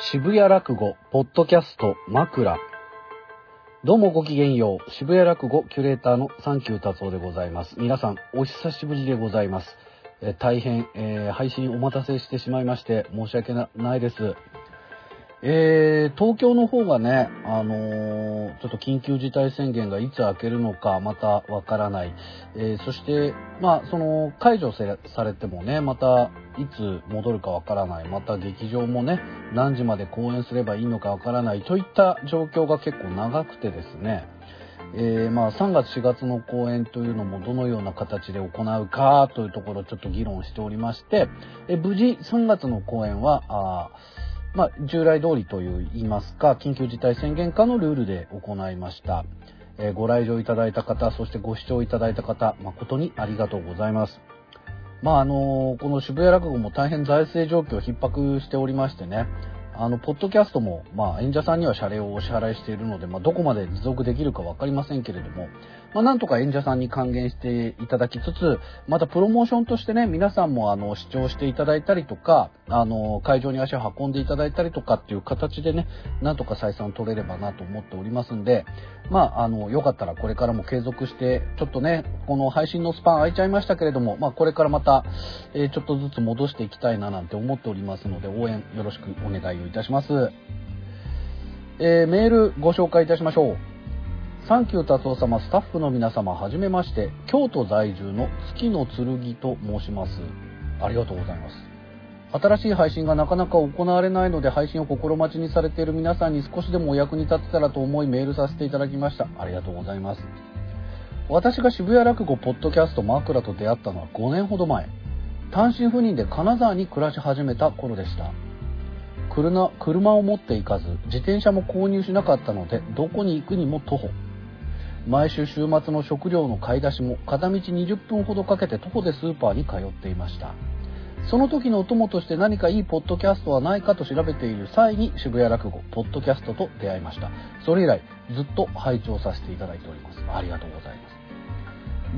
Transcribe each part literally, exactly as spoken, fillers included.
渋谷落語ポッドキャスト枕。どうもごきげんよう。渋谷落語キュレーターのサンキュー達夫でございます。皆さんお久しぶりでございます。え大変、えー、配信お待たせしてしまいまして申し訳 な, ないです。えー、東京の方がね、あのー、ちょっと緊急事態宣言がいつ明けるのかまたわからない、えー、そしてまあその解除されてもね、またいつ戻るかわからない、また劇場もね何時まで公演すればいいのかわからないといった状況が結構長くてですね、えー、まあさんがつしがつの公演というのもどのような形で行うかというところをちょっと議論しておりまして、えー、無事さんがつの公演はあまあ、従来通りといいますか、緊急事態宣言下のルールで行いました。えー、ご来場いただいた方、そしてご視聴いただいた方、誠にありがとうございます。まあ、あのー、この渋谷落語も大変財政状況逼迫しておりましてね、あの、ポッドキャストも、まあ、演者さんには謝礼をお支払いしているので、まあ、どこまで持続できるかわかりませんけれども、まあ、なんとか演者さんに還元していただきつつ、またプロモーションとしてね、皆さんもあの、視聴していただいたりとか、あの、会場に足を運んでいただいたりとかっていう形でね、なんとか採算取れればなと思っておりますんで、まあ、あの、よかったらこれからも継続して、ちょっとね、この配信のスパン空いちゃいましたけれども、まあ、これからまた、えー、ちょっとずつ戻していきたいななんて思っておりますので、応援よろしくお願いをいたします。えー、メールご紹介いたしましょう。サンキュー達夫様、スタッフの皆様、はじめまして。京都在住の月の剣と申します。ありがとうございます。新しい配信がなかなか行われないので、配信を心待ちにされている皆さんに少しでもお役に立てたらと思いメールさせていただきました。ありがとうございます。私が渋谷落語ポッドキャスト枕と出会ったのはごねんほど前。単身赴任で金沢に暮らし始めた頃でした。車、車を持っていかず、自転車も購入しなかったので、どこに行くにも徒歩。毎週週末の食料の買い出しも片道にじゅっぷんほどかけて徒歩でスーパーに通っていました。その時のお供として何かいいポッドキャストはないかと調べている際に渋谷落語ポッドキャストと出会いました。それ以来ずっと拝聴させていただいております。ありがとうございます。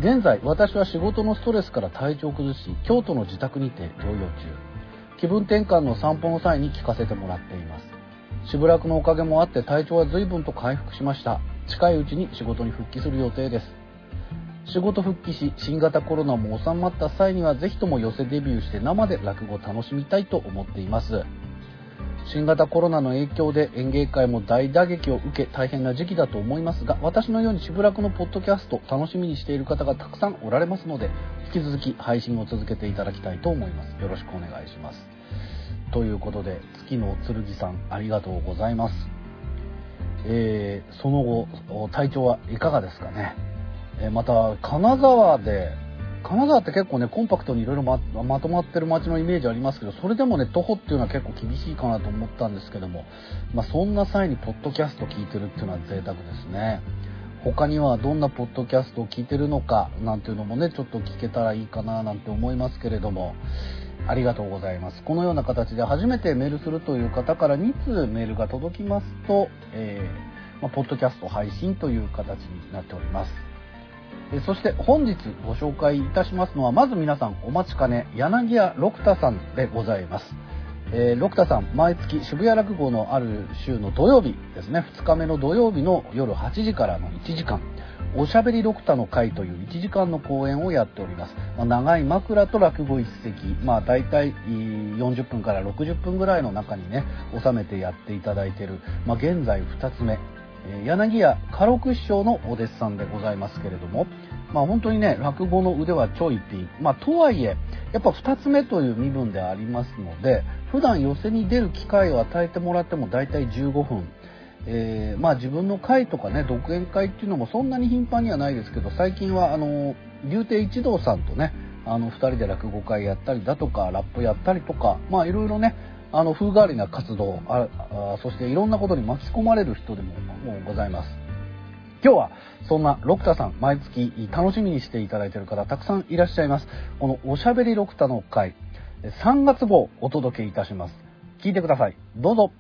現在私は仕事のストレスから体調を崩し、京都の自宅にて療養中。気分転換の散歩の際に聞かせてもらっています。渋落のおかげもあって体調は随分と回復しました。近いうちに仕事に復帰する予定です。仕事復帰し、新型コロナも収まった際にはぜひとも寄せデビューして生で落語を楽しみたいと思っています。新型コロナの影響で演芸界も大打撃を受け大変な時期だと思いますが、私のように渋落のポッドキャスト楽しみにしている方がたくさんおられますので、引き続き配信を続けていただきたいと思います。よろしくお願いします。ということで、月の剣さんありがとうございます。えー、その後体調はいかがですかね。えー、また金沢で金沢って結構ねコンパクトにいろいろまとまってる街のイメージありますけど、それでもね徒歩っていうのは結構厳しいかなと思ったんですけども、まあ、そんな際にポッドキャスト聞いてるっていうのは贅沢ですね。他にはどんなポッドキャストを聞いてるのかなんていうのもねちょっと聞けたらいいかななんて思いますけれども、ありがとうございます。このような形で初めてメールするという方からにつうメールが届きますと、えーまあ、ポッドキャスト配信という形になっております。えそして本日ご紹介いたしますのは、まず皆さんお待ちかね柳家六太さんでございます。えー、六太さん、毎月渋谷落語のある週の土曜日ですね、ふつかめの土曜日の夜はちじからのいちじかん、おしゃべり六太の会といういちじかんの公演をやっております。まあ、長い枕と落語一席、まあ大体よんじゅっぷんからろくじゅっぷんぐらいの中にね収めてやっていただいている、まあ、現在ふたつめ、えー、柳家家六師匠のお弟子さんでございますけれども、まあ本当にね落語の腕はちょいピン、まあとはいえやっぱふたつめという身分でありますので、普段寄席に出る機会を与えてもらっても大体じゅうごふん、えー、まあ自分の会とかね独演会っていうのもそんなに頻繁にはないですけど、最近はあの竜亭一同さんとねあのふたりで落語会やったりだとかラップやったりとか、まあいろいろねあの風変わりな活動、ああそしていろんなことに巻き込まれる人でももうございます。今日はそんな六太さん、毎月楽しみにしていただいている方たくさんいらっしゃいます。このおしゃべり六太の会さんがつ号お届けいたします。聞いてください。どうぞ。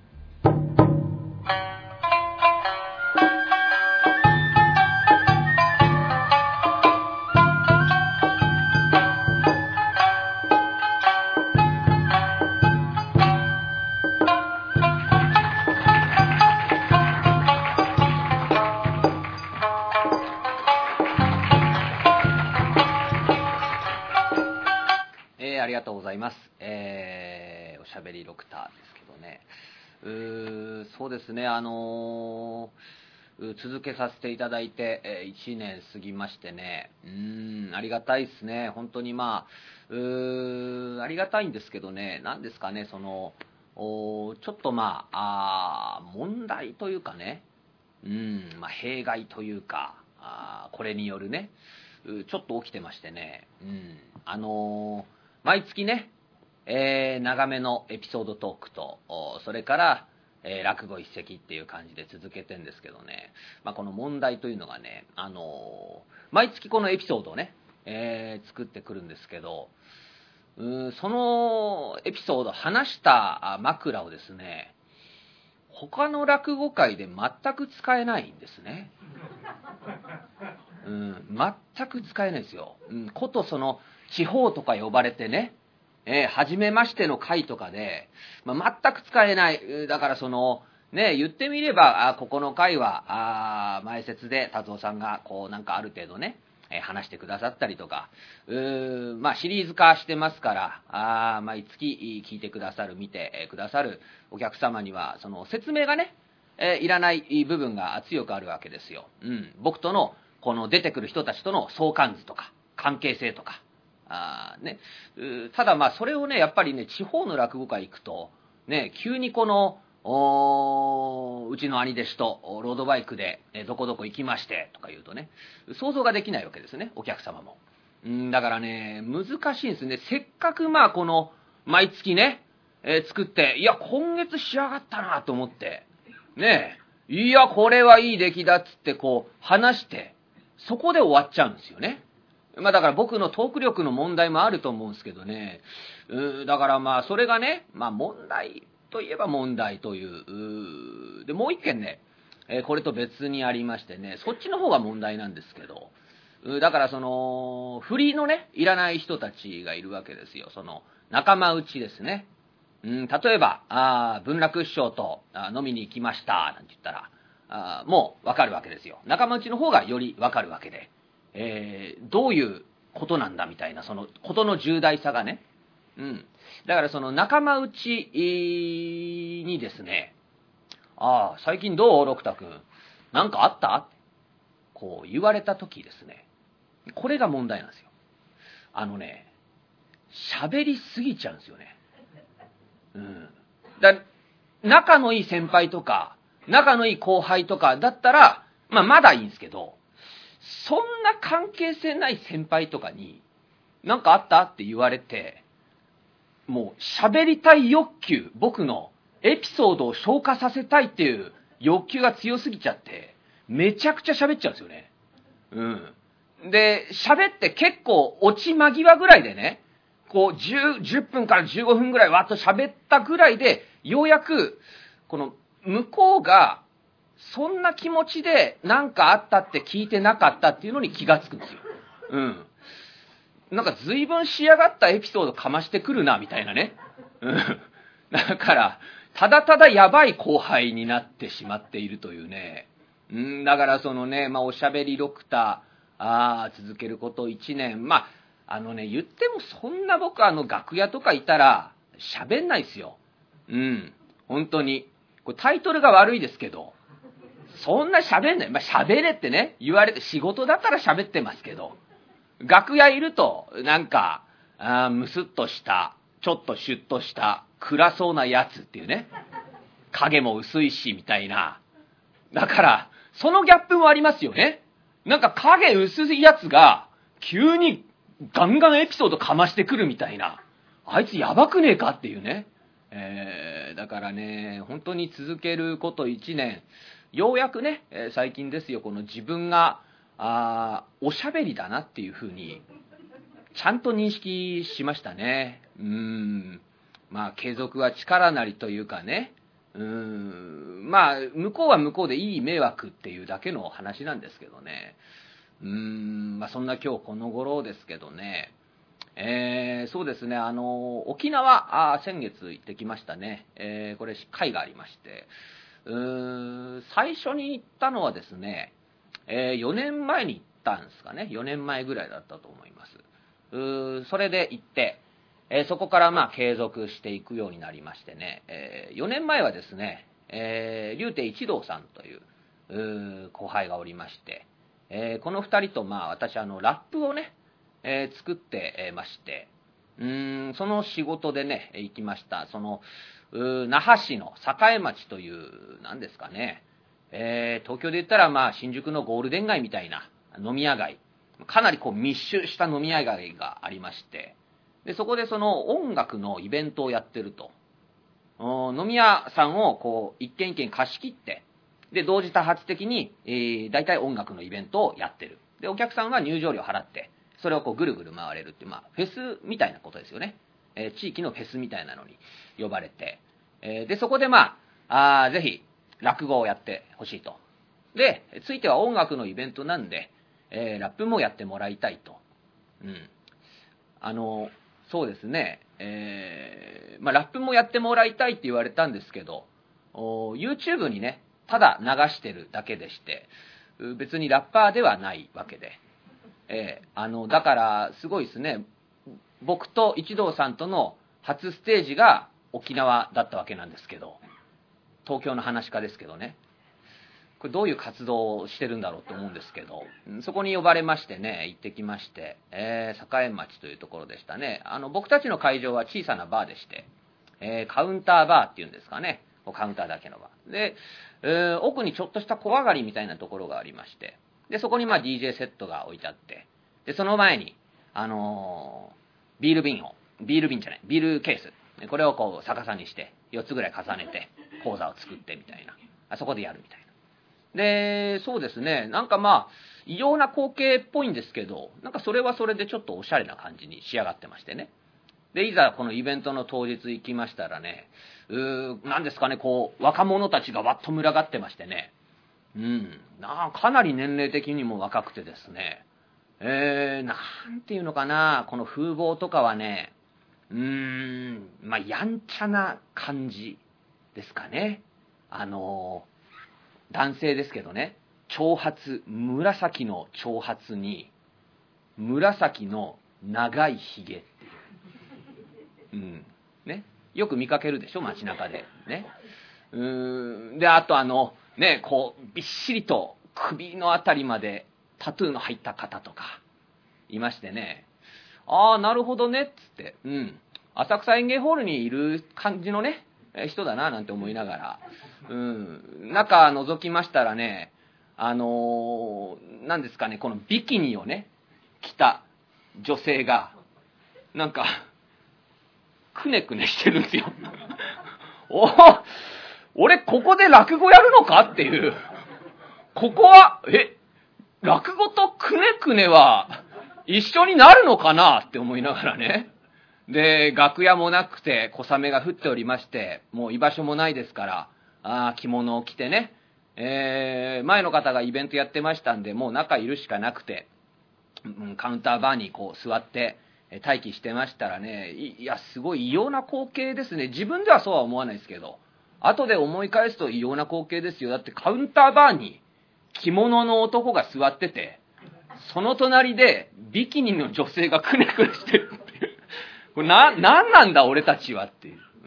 ありがとうございます。えー、おしゃべりロクターですけどね。うーそうですね、あのー、続けさせていただいて、えー、いちねん過ぎましてね、うーん、ありがたいですね。本当にまあ、うーありがたいんですけどね、なんですかね、その、おちょっとまあ、あ問題というかね、うん、まあ、弊害というか、あこれによるね、ちょっと起きてましてね、うん、あのー、毎月ね、えー、長めのエピソードトークと、それから、えー、落語一席っていう感じで続けてんですけどね、まあ、この問題というのがね、あのー、毎月このエピソードをね、えー、作ってくるんですけど、うそのエピソード話した枕をですね、他の落語界で全く使えないんですね。うん、全く使えないですよ。うん、ことその地方とか呼ばれてね、えー、初めましての会とかで、まあ、全く使えない。だからその、ね、言ってみれば、あここの会は、あ前説で達夫さんが、こう、なんかある程度ね、えー、話してくださったりとか、うーまあ、シリーズ化してますから、あ毎月聞いてくださる、見てくださるお客様には、その説明がね、えー、いらない部分が強くあるわけですよ。うん。僕との、この出てくる人たちとの相関図とか、関係性とか、あね、ただまあそれをねやっぱりね地方の落語会行くとね急にこのうちの兄弟子とロードバイクでどこどこ行きましてとか言うとね想像ができないわけですね、お客様も。うんだからね難しいんですね。せっかくまあこの毎月ね、えー、作っていや今月仕上がったなと思ってねえいやこれはいい出来だっつってこう話してそこで終わっちゃうんですよね。まあだから僕のトーク力の問題もあると思うんですけどね。うだからまあそれがね、まあ問題といえば問題という。うで、もう一件ね、えー、これと別にありましてね、そっちの方が問題なんですけど、うだからその、フリーのね、いらない人たちがいるわけですよ。その、仲間内ですね。うん、例えば、あ文楽師匠とあ飲みに行きました、なんて言ったら、あもうわかるわけですよ。仲間内の方がよりわかるわけで。えー、どういうことなんだみたいな、そのことの重大さがね。うん。だからその仲間内にですね、ああ、最近どう六太くんなんかあったこう言われたときですね、これが問題なんですよ。あのね、喋りすぎちゃうんですよね。うん。だ仲のいい先輩とか、仲のいい後輩とかだったら、まあまだいいんですけど、そんな関係性ない先輩とかに、なんかあったって言われて、もう喋りたい欲求、僕のエピソードを消化させたいっていう欲求が強すぎちゃって、めちゃくちゃ喋っちゃうんですよね。うん。で、喋って結構落ち間際ぐらいでね、こうじゅう、じゅっぷんからじゅうごふんぐらいわっと喋ったぐらいで、ようやく、この向こうが、そんな気持ちで何かあったって聞いてなかったっていうのに気がつくんですよ。うん。なんか随分仕上がったエピソードかましてくるな、みたいなね。うん。だから、ただただやばい後輩になってしまっているというね。うん、だからそのね、まあおしゃべりロクター、あ続けることいちねん。まあ、あのね、言ってもそんな僕あの楽屋とかいたら喋んないですよ。うん。本当に。これタイトルが悪いですけど。そんな喋んない。まあ、喋れってね、言われて、仕事だから喋ってますけど、楽屋いると、なんか、あむすっとした、ちょっとシュッとした、暗そうなやつっていうね、影も薄いし、みたいな。だから、そのギャップもありますよね。なんか影薄いやつが、急にガンガンエピソードかましてくるみたいな。あいつやばくねえかっていうね。えー、だからね、本当に続けることいちねん、ようやくね、えー、最近ですよ、この自分が、あおしゃべりだなっていうふうに、ちゃんと認識しましたね。うーん。まあ、継続は力なりというかね、うーん。まあ、向こうは向こうでいい迷惑っていうだけの話なんですけどね。うーん。まあ、そんな今日この頃ですけどね。えー、そうですね、あの、沖縄、あ先月行ってきましたね。えー、これ、会がありまして、うーん、最初に行ったのはですね、えー、よねんまえに行ったんですかね。よねんまえぐらいだったと思います。うーそれで行って、 えー、そこからまあ継続していくようになりましてね、えー、よねんまえはですね、えー、竜亭一堂さんという、うー後輩がおりまして、えー、このふたりとまあ私あのラップをね、えー、作ってまして、うーんその仕事でね行きました。そのう那覇市の栄町という何ですかね、えー、東京で言ったらまあ新宿のゴールデン街みたいな飲み屋街、かなりこう密集した飲み屋街がありまして、でそこでその音楽のイベントをやってると、飲み屋さんをこう一軒一軒貸し切って、で同時多発的に、えー、大体音楽のイベントをやってる。でお客さんは入場料払ってそれをこうぐるぐる回れるっていう、まあ、フェスみたいなことですよね、えー、地域のフェスみたいなのに呼ばれて、えー、でそこでまあ、あぜひ落語をやってほしいと。でついては音楽のイベントなんで、えー、ラップもやってもらいたいと。うんあのそうですね、えーまあ、ラップもやってもらいたいって言われたんですけど、YouTube にねただ流してるだけでして、別にラッパーではないわけで、えー、あのだからすごいですね、僕と一堂さんとの初ステージが沖縄だったわけなんですけど、東京の話家ですけどね、これどういう活動をしてるんだろうと思うんですけど、そこに呼ばれましてね行ってきまして、えー、栄町というところでしたね。あの僕たちの会場は小さなバーでして、えー、カウンターバーっていうんですかね、カウンターだけのバーで、えー、奥にちょっとした小上がりみたいなところがありまして、でそこにまあ ディージェー セットが置いてあって、でその前にあのー、ビール瓶をビール瓶じゃないビールケース、これをこう逆さにしてよっつぐらい重ねて講座を作ってみたいな、あそこでやるみたいな。でそうですね、なんかまあ異様な光景っぽいんですけど、なんかそれはそれでちょっとおしゃれな感じに仕上がってましてね。でいざこのイベントの当日行きましたらね、うーなんですかね、こう若者たちがわっと群がってましてね、うんなかなり年齢的にも若くてですね、えー、なんていうのかな、この風貌とかはね、うーんまあやんちゃな感じですかね。あのー男性ですけどね、長髪、紫の長髪に紫の長いひげっていう、うんね、よく見かけるでしょ街中でね。うーんであとあのねこうびっしりと首のあたりまでタトゥーの入った方とかいましてね、ああなるほどねっつって、うん、浅草園芸ホールにいる感じのね人だななんて思いながら、うん、中覗きましたらね、あのー、なんですかね、このビキニをね着た女性がなんかくねくねしてるんですよお俺ここで落語やるのかっていう、ここはえ落語とくねくねは一緒になるのかなって思いながらね、で楽屋もなくて小雨が降っておりまして、もう居場所もないですから、あ着物を着てね、えー、前の方がイベントやってましたんでもう中いるしかなくて、うん、カウンターバーにこう座って待機してましたらね、いやすごい異様な光景ですね。自分ではそうは思わないですけど、後で思い返すと異様な光景ですよ。だってカウンターバーに着物の男が座ってて、その隣でビキニの女性がくねくねしてるっていう、これな、なんなんだ俺たちはっていう。うん。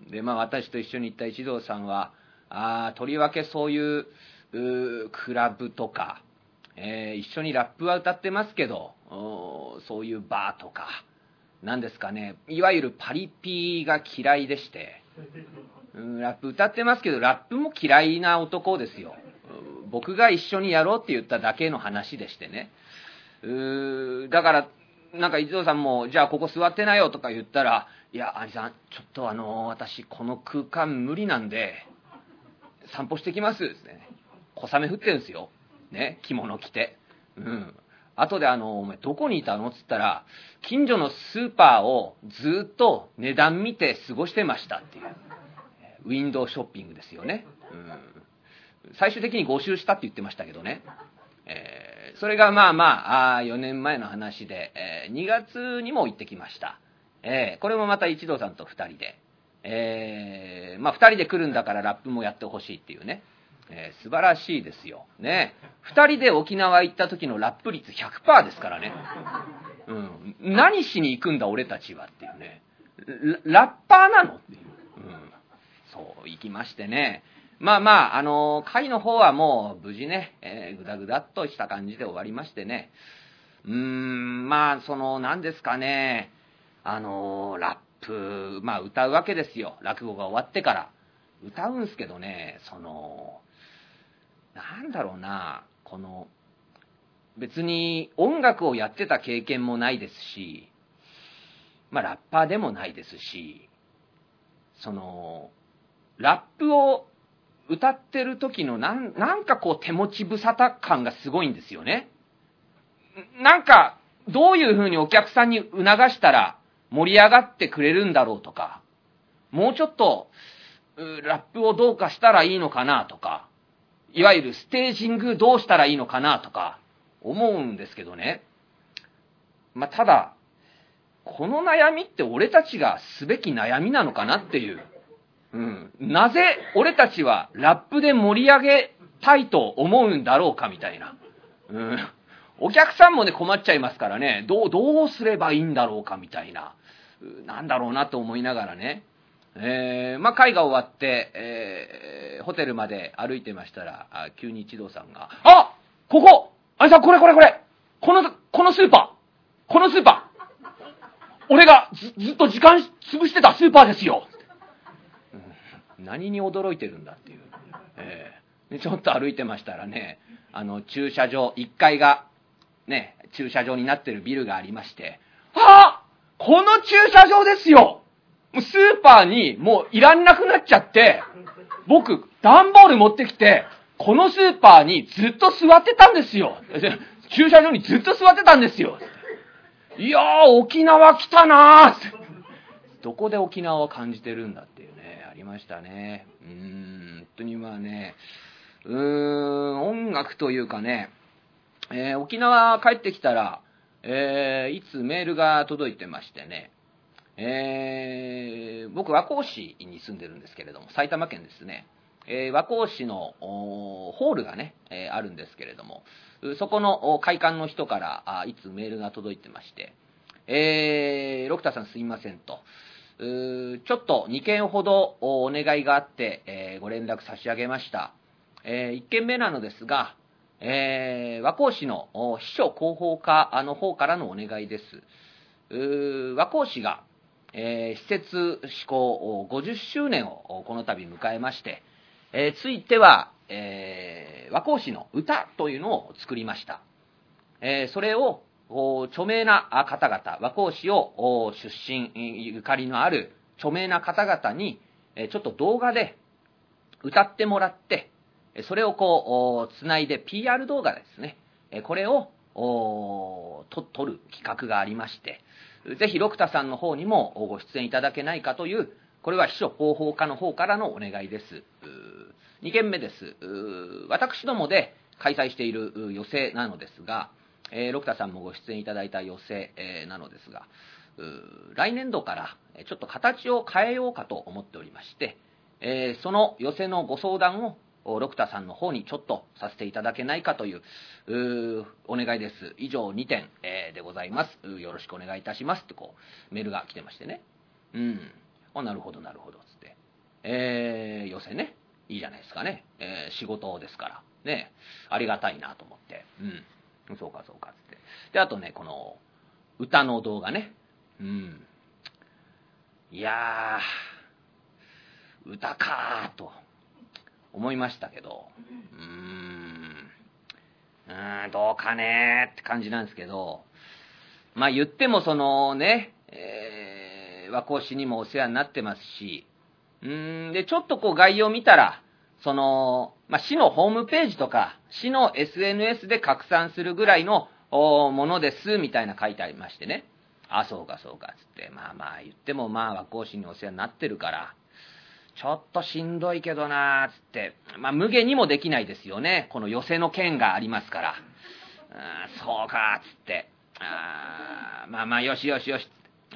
でまあ私と一緒に行った一堂さんは、あとりわけそういう、うクラブとか、えー、一緒にラップは歌ってますけど、そういうバーとかなんですかね、いわゆるパリピが嫌いでして、うん、ラップ歌ってますけどラップも嫌いな男ですよ。僕が一緒にやろうって言っただけの話でしてね。うーだからなんか一堂さんもじゃあここ座ってなよとか言ったら、いや兄さんちょっとあの私この空間無理なんで散歩してきますですね。小雨降ってるんですよね、着物着て。うん後であのお前どこにいたのっつったら、近所のスーパーをずっと値段見て過ごしてましたっていう、ウィンドウショッピングですよね。うん最終的にご周したって言ってましたけどね。えー、それがまあまあ、あよねんまえの話で、えー、にがつにも行ってきました。えー、これもまた一堂さんとふたりで、えー、まあふたりで来るんだからラップもやってほしいっていうね、 えー、素晴らしいですよ。ね。二人で沖縄行った時のラップ率 ひゃくパーセント ですからね。うん。何しに行くんだ俺たちはっていうね。ラ, ラッパーなのっていう。うん。そう行きましてね。まあまあ、あのー、会の方はもう無事ね、えー、ぐだぐだっとした感じで終わりましてね。うーん、まあ、その、何ですかね。あのー、ラップ、まあ歌うわけですよ。落語が終わってから。歌うんすけどね、その、なんだろうな、この、別に音楽をやってた経験もないですし、まあラッパーでもないですし、その、ラップを歌ってる時のなん、なんかこう手持ち無沙汰感がすごいんですよね。なんか、どういう風にお客さんに促したら盛り上がってくれるんだろうとか、もうちょっと、ラップをどうかしたらいいのかなとか、いわゆるステージングどうしたらいいのかなとか思うんですけどね。まあ、ただ、この悩みって俺たちがすべき悩みなのかなっていう。うん。なぜ俺たちはラップで盛り上げたいと思うんだろうかみたいな。うん。お客さんもね困っちゃいますからね。どう、どうすればいいんだろうかみたいな。なんだろうなと思いながらね。えー、まあ、会が終わって、えー、ホテルまで歩いてましたら、あ急に一同さんが、あここあいさん、これこれこれこの、このスーパーこのスーパー俺がずずっと時間潰してたスーパーですよ、うん、何に驚いてるんだっていう。えー、でちょっと歩いてましたらね、あの、駐車場、いっかいが、ね、駐車場になってるビルがありまして、あこの駐車場ですよもうスーパーにもういらんなくなっちゃって、僕、段ボール持ってきて、このスーパーにずっと座ってたんですよ。駐車場にずっと座ってたんですよ。いやー、沖縄来たなーどこで沖縄を感じてるんだっていうね、ありましたね。うーん、本当にまあね、うーん、音楽というかね、えー、沖縄帰ってきたら、えー、いつメールが届いてましてね、えー、僕和光市に住んでるんですけれども、埼玉県ですね、えー、和光市のホールがね、えー、あるんですけれども、そこの会館の人からあいつメールが届いてまして、えー、六田さんすいませんと、うちょっとにけんほどお願いがあって、えー、ご連絡差し上げました。えー、いっけんめなのですが、えー、和光市の秘書広報課の方からのお願いです。う和光市がえー、施設施行ごじゅっしゅうねんをこの度迎えまして、えー、ついては、えー、和光市の歌というのを作りました。えー、それを著名な方々、和光市を出身ゆかりのある著名な方々にちょっと動画で歌ってもらって、それをこうつないで ピーアール 動画ですね、これをと撮る企画がありまして、ぜひ六田さんの方にもご出演いただけないかという、これは秘書広報課の方からのお願いです。にけんめです。私どもで開催している寄席なのですが、えー、六田さんもご出演いただいた寄席、えー、なのですが、来年度からちょっと形を変えようかと思っておりまして、えー、その寄席のご相談を六田さんの方にちょっとさせていただけないかという、うお願いです。以上にてん、えー、でございます。よろしくお願いいたしますってこうメールが来てましてね。うん。あ、なるほどなるほどつって。えー、寄席ね。いいじゃないですかね。えー、仕事ですからね。ありがたいなと思って。うん。そうかそうかつって。であとねこの歌の動画ね。うん。いやー歌かーと。思いましたけど、うーん、うーんどうかねーって感じなんですけど、まあ言ってもそのね、えー、和光市にもお世話になってますし、うーんでちょっとこう概要見たら、そのまあ市のホームページとか市の エスエヌエス で拡散するぐらいのものですみたいな書いてありましてね、あそうかそうかつって、まあまあ言ってもまあ和光市にお世話になってるから。ちょっとしんどいけどなーつって、まあ無下にもできないですよね。この寄席の件がありますから。あそうかーつって、あまあまあよしよしよし。はい。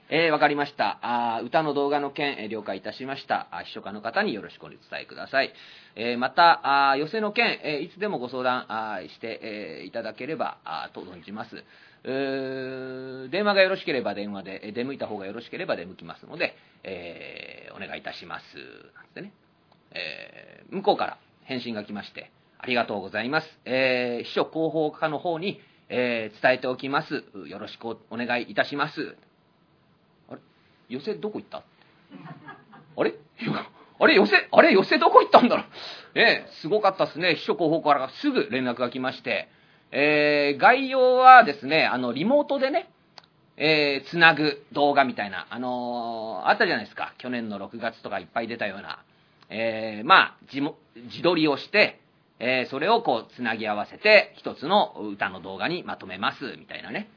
えー、わかりました。あ歌の動画の件、えー、了解いたしました。あ秘書課の方によろしくお伝えください。えー、また、あ寄せの件、えー、いつでもご相談あして、えー、いただければあと存じます。うー電話がよろしければ電話で、えー、出向いた方がよろしければ出向きますので、えー、お願いいたします。なんてね、えー、向こうから返信が来まして、ありがとうございます。えー、秘書広報課の方に、えー、伝えておきます。よろしくお願いいたします。あれ寄せどこ行ったあれあれ寄せあれ寄せどこ行ったんだろうええ、すごかったですね。秘書広報からすぐ連絡が来まして、えー、概要はですね、あの、リモートでね、えー、つなぐ動画みたいな、あのー、あったじゃないですか。去年のろくがつとかいっぱい出たような、えー、まあ、自も、自撮りをして、えー、それをこう、つなぎ合わせて、一つの歌の動画にまとめます、みたいなね。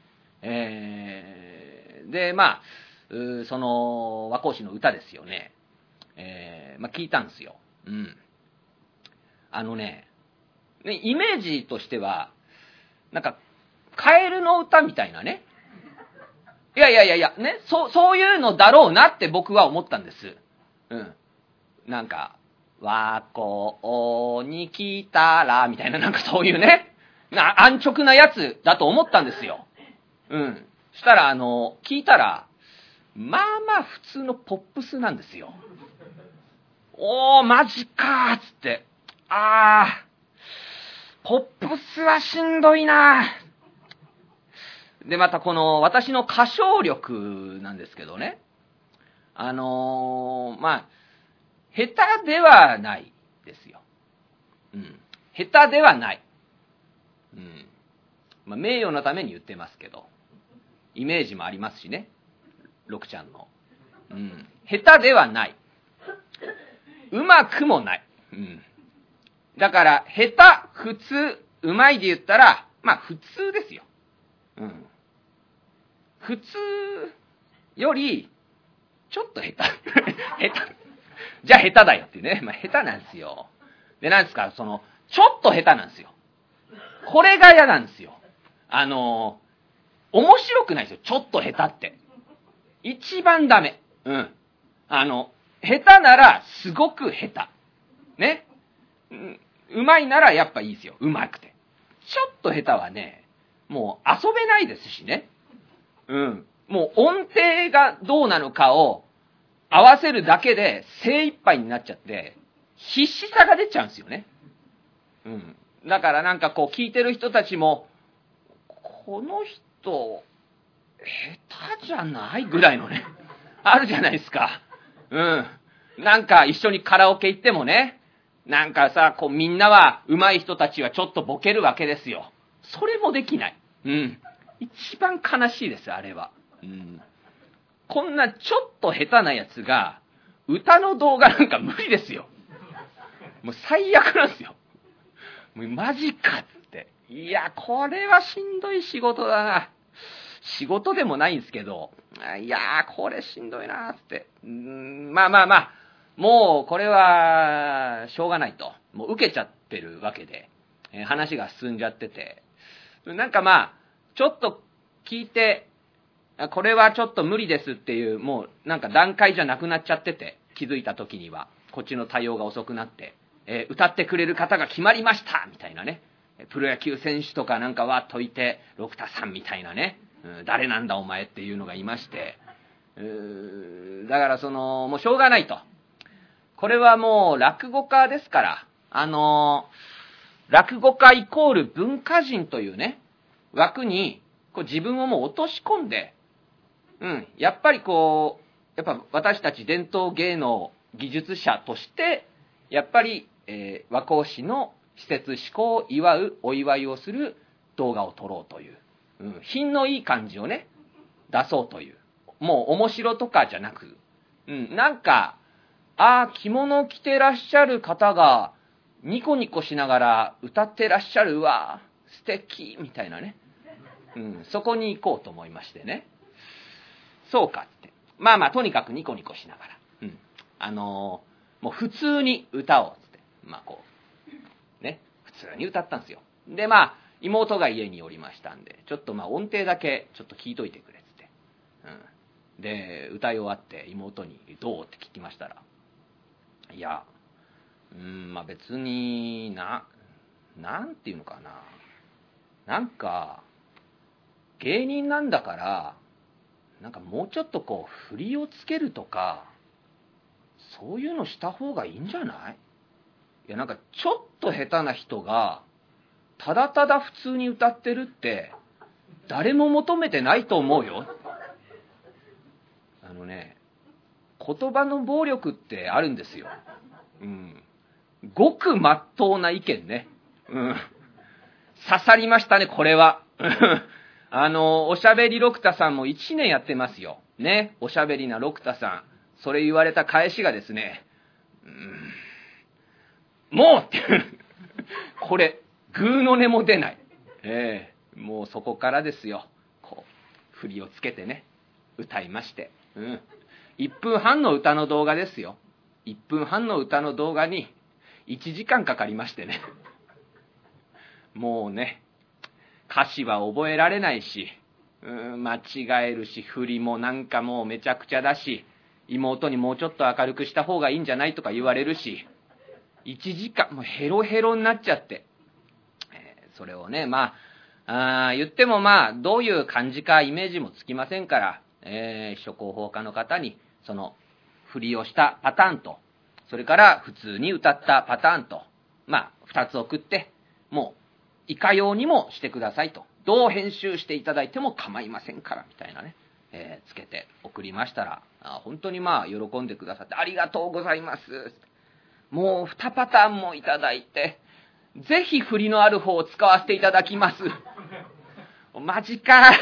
えー、で、まあ、その和光市の歌ですよね。えー、まあ聞いたんですよ。うん。あのね、ねイメージとしては、なんか、カエルの歌みたいなね。いやいやいやいや、ね、そう、そういうのだろうなって僕は思ったんです。うん。なんか、和光に来たら、みたいな、なんかそういうね、な安直なやつだと思ったんですよ。うん。そしたら、あの、聞いたら、まあまあ普通のポップスなんですよ。おー、マジかーっつって。あー、ポップスはしんどいなー。で、またこの私の歌唱力なんですけどね。あのー、まあ、下手ではないですよ。うん。下手ではない。うん。まあ、名誉のために言ってますけど、イメージもありますしね。六ちゃんの。うん。下手ではない。うまくもない。うん。だから、下手、普通、うまいで言ったら、まあ普通ですよ。うん。普通より、ちょっと下手。下手。じゃあ下手だよっていうね。まあ下手なんですよ。で、なんですか、その、ちょっと下手なんですよ。これが嫌なんですよ。あの、面白くないですよ。ちょっと下手って。一番ダメ。うん。あの、下手ならすごく下手。ね。うん、うまいならやっぱいいですよ。うまくて。ちょっと下手はね、もう遊べないですしね。うん。もう音程がどうなのかを合わせるだけで精一杯になっちゃって、必死さが出ちゃうんですよね。うん。だからなんかこう聞いてる人たちも、この人、下手じゃないぐらいのね、あるじゃないですか。うん。なんか一緒にカラオケ行ってもね、なんかさ、こうみんなは上手い人たちはちょっとボケるわけですよ。それもできない。うん。一番悲しいです、あれは。うん。こんなちょっと下手なやつが、歌の動画なんか無理ですよ。もう最悪なんですよ。もうマジかって。いや、これはしんどい仕事だな。仕事でもないんですけど、いやー、これしんどいなーって。うーん、まあまあまあ、もうこれはしょうがないと。もう受けちゃってるわけで、えー、話が進んじゃってて。なんかまあ、ちょっと聞いて、これはちょっと無理ですっていう、もうなんか段階じゃなくなっちゃってて、気づいた時には、こっちの対応が遅くなって、えー、歌ってくれる方が決まりましたみたいなね。プロ野球選手とかなんかは解いて、六田さんみたいなね。うん、誰なんだお前っていうのがいまして、うーだからそのもうしょうがないと。これはもう落語家ですから、あのー、落語家イコール文化人というね枠にこう自分をもう落とし込んで、うん、やっぱりこうやっぱ私たち伝統芸能技術者としてやっぱり、えー、和光市の施設施行を祝うお祝いをする動画を撮ろうという。うん、品のいい感じをね、出そうという。もう面白とかじゃなく、うん、なんか、ああ、着物を着てらっしゃる方が、ニコニコしながら歌ってらっしゃるわ、素敵、みたいなね。うん、そこに行こうと思いましてね。そうかって。まあまあ、とにかくニコニコしながら。うん。あのー、もう普通に歌おうって。まあこう、ね、普通に歌ったんですよ。で、まあ、妹が家におりましたんで、ちょっとまあ音程だけちょっと聞いといてくれっつって。うん。 で歌い終わって妹にどうって聞きましたら、いやうんまあ別にななんていうのかな、なんか芸人なんだからなんかもうちょっとこう振りをつけるとかそういうのした方がいいんじゃない？いやなんかちょっと下手な人がただただ普通に歌ってるって誰も求めてないと思うよ。あのね、言葉の暴力ってあるんですよ。うん。ごくまっとうな意見ね。うん。刺さりましたね、これは。あの、おしゃべりロクタさんもいちねんやってますよ。ね。おしゃべりなロクタさん。それ言われた返しがですね、うん、もうってこれ、グーの音も出ない。ええー、もうそこからですよ。こう、振りをつけてね、歌いまして。うん。いっぷんはんの歌の動画ですよ。いっぷんはんの歌の動画にいちじかんかかりましてね。もうね、歌詞は覚えられないし、うん、間違えるし、振りもなんかもうめちゃくちゃだし、妹にもうちょっと明るくした方がいいんじゃないとか言われるし、いちじかん、もうヘロヘロになっちゃって、えー、それをね、まあ、あ言ってもまあ、どういう感じかイメージもつきませんから、えー、秘書広報課の方に、その、振りをしたパターンと、それから普通に歌ったパターンと、まあ、二つ送って、もう、いかようにもしてくださいと。どう編集していただいても構いませんから、みたいなね、えー、つけて送りましたら、あ本当にまあ、喜んでくださって、ありがとうございます。もう、二パターンもいただいて、ぜひ振りのある方を使わせていただきます。マジか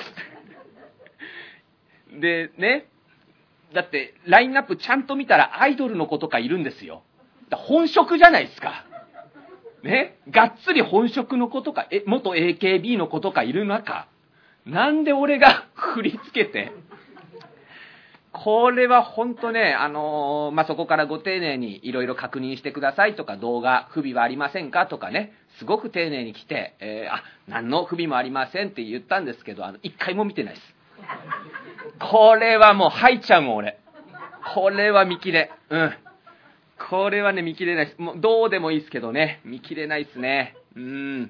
で、ね、だって、ラインナップちゃんと見たらアイドルの子とかいるんですよ。だ本職じゃないですか。ね、がっつり本職の子とか、え、元 エーケービー の子とかいる中、なんで俺が振り付けて、これは本当ね、あのー、まあ、そこからご丁寧にいろいろ確認してくださいとか、動画不備はありませんかとかね、すごく丁寧に来て、えー、あ、何の不備もありませんって言ったんですけど、あの、一回も見てないです。これはもう吐いちゃうもん、俺。これは見切れ。うん。これはね、見切れないです。もう、どうでもいいですけどね、見切れないですね。うん。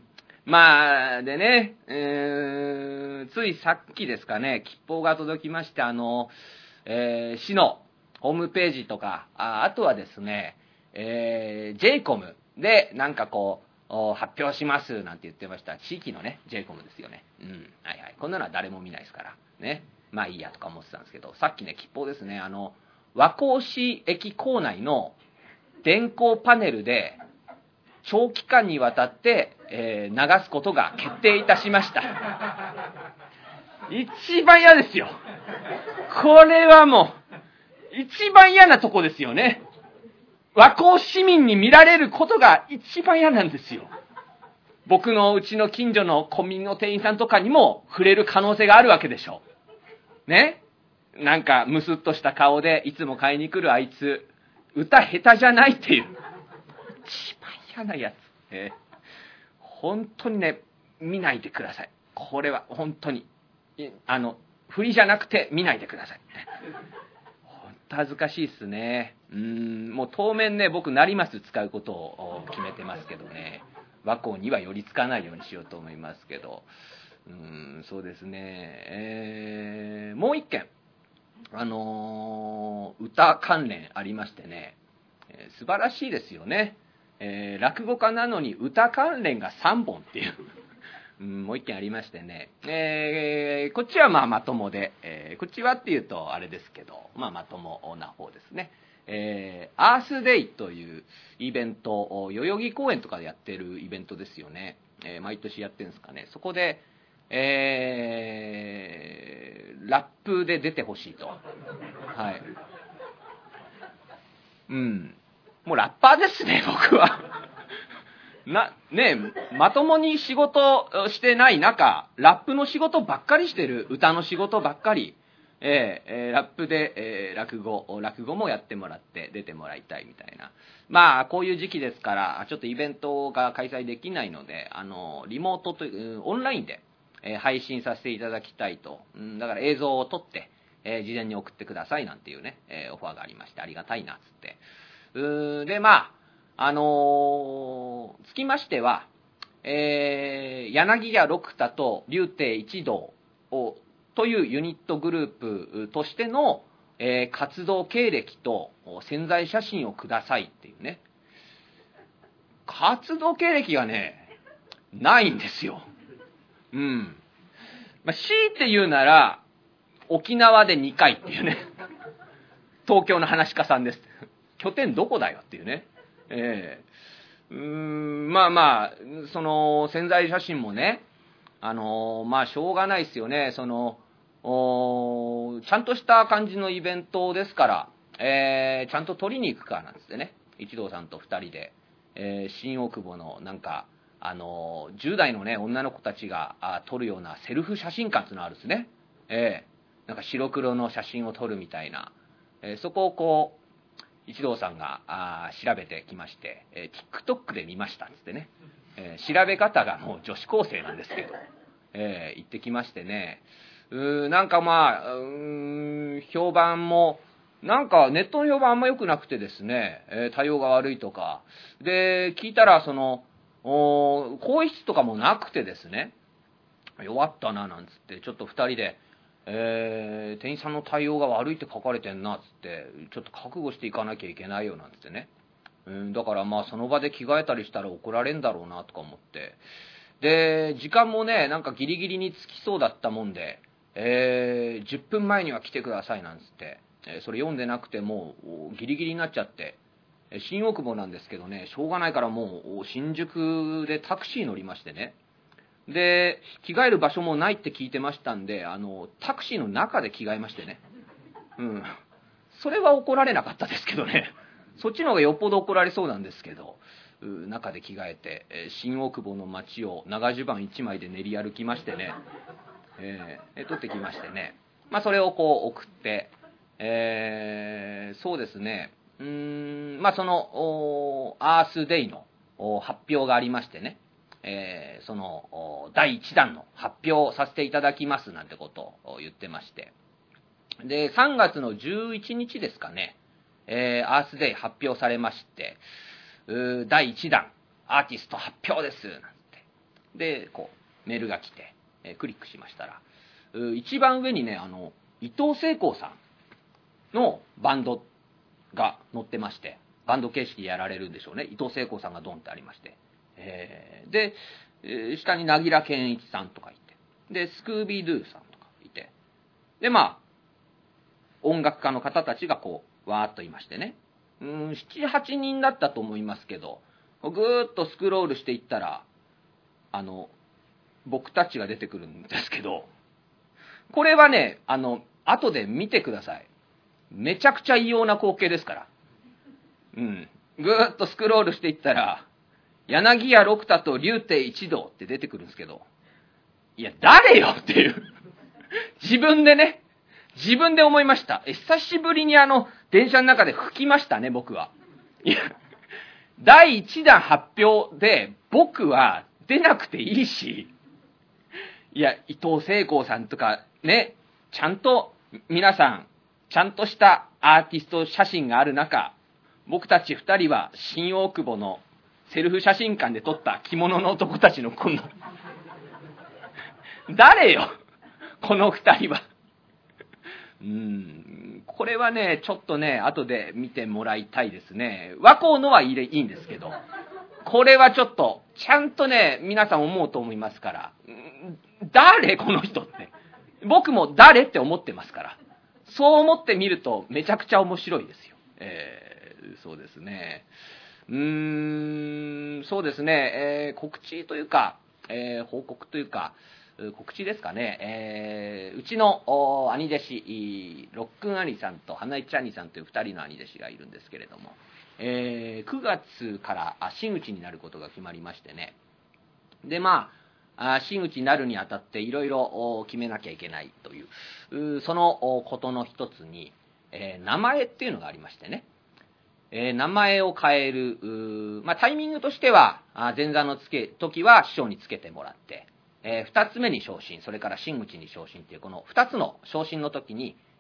まあ、でね、えー、ついさっきですかね、吉報が届きまして、あの、えー、市のホームページとか、あ, あとはですね、えー、ジェイコム でなんかこう、発表しますなんて言ってました。地域のね、ジェイコム ですよね。うん。はいはい。こんなのは誰も見ないですから。ね。まあいいやとか思ってたんですけど、さっきね、吉報ですね、あの、和光市駅構内の電光パネルで、長期間にわたって、えー、流すことが決定いたしました。一番嫌ですよ。これはもう、一番嫌なとこですよね。和光市民に見られることが一番嫌なんですよ。僕のうちの近所のコンビニの店員さんとかにも触れる可能性があるわけでしょう。ね。なんかムスッとした顔でいつも買いに来るあいつ、歌下手じゃないっていう。一番嫌なやつ。えー、本当にね、見ないでください。これは本当に。あの、振りじゃなくて見ないでください。本当恥ずかしいっすね。うーん、もう当面ね、僕なります使うことを決めてますけどね。和光には寄りつかないようにしようと思いますけど。うーん、そうですね。えー、もう一件。あのー、歌関連ありましてね、えー、素晴らしいですよね。えー、落語家なのに歌関連がさんぼんっていう。うん、もう一件ありましてね、えー、こっちはまあまともで、えー、こっちはっていうとあれですけど、まあまともな方ですね。えー、アースデイというイベント、代々木公園とかでやってるイベントですよね。えー、毎年やってるんですかね。そこで、えー、ラップで出てほしいと。はい。うん。もうラッパーですね、僕は。な、ねえ、まともに仕事してない中、ラップの仕事ばっかりしてる、歌の仕事ばっかり、えーえー、ラップで、えー、落語、落語もやってもらって、出てもらいたいみたいな。まあ、こういう時期ですから、ちょっとイベントが開催できないので、あの、リモートという、オンラインで、えー、配信させていただきたいと。うん、だから映像を撮って、 えー、事前に送ってくださいなんていうね、えー、オファーがありましてありがたいなっつって。うーで、まあ、あのー、つきましては、えー、柳家六太と竜亭一同をというユニットグループとしての、えー、活動経歴と宣材写真をくださいっていうね。活動経歴がね、ないんですよ。うん。まあ、強いて言うなら、沖縄でにかいっていうね。東京の話家さんです。拠点どこだよっていうね。えー、うーん、まあまあ、その、宣材写真もね、あのー、まあ、しょうがないですよね。その、おちゃんとした感じのイベントですから、えー、ちゃんと撮りに行くかなんつってね、一同さんと二人で、えー、新大久保のなんか、あのー、じゅう代のね、女の子たちがあ撮るようなセルフ写真館っていうのがあるんですね。えー、なんか白黒の写真を撮るみたいな、えー、そこをこう、一同さんがあ調べてきまして、えー、TikTok で見ましたっつってね、えー、調べ方がもう女子高生なんですけど、えー、行ってきましてね、うーなんかまあ、うーん、評判も、なんかネットの評判あんま良くなくてですね、えー、対応が悪いとか、で、聞いたらその、お更衣室とかもなくてですね、弱ったななんつって、ちょっと二人で、えー、店員さんの対応が悪いって書かれてんなっつって、ちょっと覚悟していかなきゃいけないよなんつってね。うん、だからまあその場で着替えたりしたら怒られんだろうなとか思って。で、時間もね、なんかギリギリにつきそうだったもんで、えー、じゅっぷんまえには来てくださいなんつって、えー、それ読んでなくてもうギリギリになっちゃって、新大久保なんですけどね、しょうがないからもう新宿でタクシー乗りましてね。で、着替える場所もないって聞いてましたんで、あの、タクシーの中で着替えましてね。うん。それは怒られなかったですけどね。そっちの方がよっぽど怒られそうなんですけど、中で着替えて、新大久保の街を長襦袢一枚で練り歩きましてね、えー、撮ってきましてね。まあ、それをこう送って、えー、そうですね、うーん、まあ、その、アースデイの発表がありましてね、えー、そのだいいちだんの発表をさせていただきますなんてことを言ってまして、でさんがつのじゅういちにちですかね、えー、アースデイ発表されまして、うだいいちだんアーティスト発表ですなんてでこうメールが来て、えー、クリックしましたら、う一番上にね、あの伊藤聖光さんのバンドが載ってまして、バンド形式でやられるんでしょうね。伊藤聖光さんがドンってありまして、えー、で、えー、下に凪良健一さんとかいて、でスクービードゥさんとかいて、でまあ音楽家の方たちがこうわーっといましてね、うーんななはちにんだったと思いますけど、ぐーっとスクロールしていったら、あの僕たちが出てくるんですけど、これはね、あの後で見てください。めちゃくちゃ異様な光景ですから。うん。ぐーっとスクロールしていったら、柳家六太と竜亭一同って出てくるんですけど、いや、誰よっていう。自分でね、自分で思いました。え、久しぶりにあの、電車の中で吹きましたね、僕は。いや、だいいちだん発表で、僕は出なくていいし、いや、伊藤聖光さんとかね、ちゃんと、皆さん、ちゃんとしたアーティスト写真がある中、僕たち二人は新大久保のセルフ写真館で撮った着物の男たちのこんな誰よこの二人は。うーんこれはね、ちょっとね、後で見てもらいたいですね。和光のはいいんですけど、これはちょっとちゃんとね、皆さん思うと思いますから、誰この人って、僕も誰って思ってますから、そう思ってみるとめちゃくちゃ面白いですよ。えー、そうですね。うーん、そうですね、えー、告知というか、えー、報告というか、告知ですかね、えー、うちの兄弟子、ろっくん兄さんと花市兄さんというふたりの兄弟子がいるんですけれども、えー、くがつから真打ちになることが決まりましてね。で、まあ、真打ちになるにあたっていろいろ決めなきゃいけないという、そのことの一つに、えー、名前っていうのがありましてね。えー、名前を変える、まあ、タイミングとしては、前座のつけ時は師匠につけてもらって、えー、二つ目に昇進、それから真打ちに昇進っていう、この二つの昇進の時に、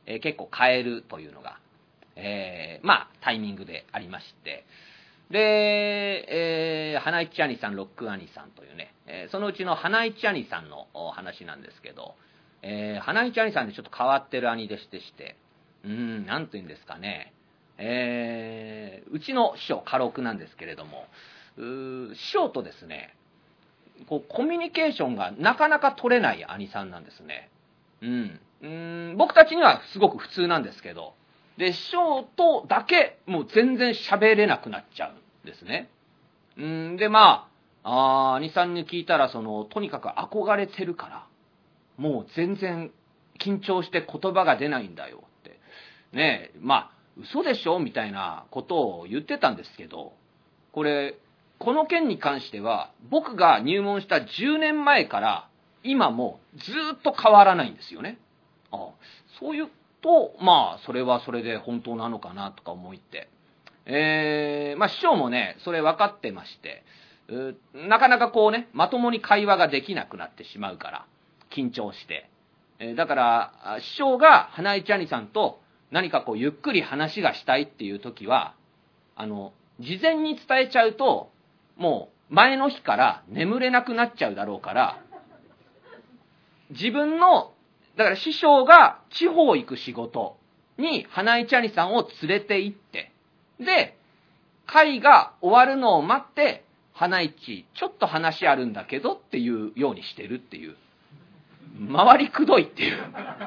えー、結構変えるというのが、えー、まあタイミングでありまして、で、えー、花市兄さん、ロック兄さんというね、えー、そのうちの花市兄さんの話なんですけど、えー、花市兄さんでちょっと変わってる兄弟子でして、うーん、なんて言うんですかね、えー、うちの師匠、家禄なんですけれども、うー師匠とですね、こうコミュニケーションがなかなか取れない兄さんなんですね。うん。うーん、僕たちにはすごく普通なんですけど、で、師匠とだけもう全然喋れなくなっちゃうんですね。うん、で、まあ、あ兄さんに聞いたら、その、とにかく憧れてるから、もう全然緊張して言葉が出ないんだよって。ねえ、まあ、嘘でしょみたいなことを言ってたんですけど、これ、この件に関しては、僕が入門したじゅうねんまえから、今もずっと変わらないんですよね。ああ、そういうと、まあ、それはそれで本当なのかなとか思いって。えー、まあ、師匠もね、それ分かってまして、なかなかこうね、まともに会話ができなくなってしまうから、緊張して。えー、だから、師匠が花市兄さんと何かこう、ゆっくり話がしたいっていう時は、あの、事前に伝えちゃうと、もう前の日から眠れなくなっちゃうだろうから、自分の、だから師匠が地方行く仕事に花市兄さんを連れて行って、で、会が終わるのを待って、花市、ちょっと話あるんだけどっていうようにしてるっていう。回りくどいっていう。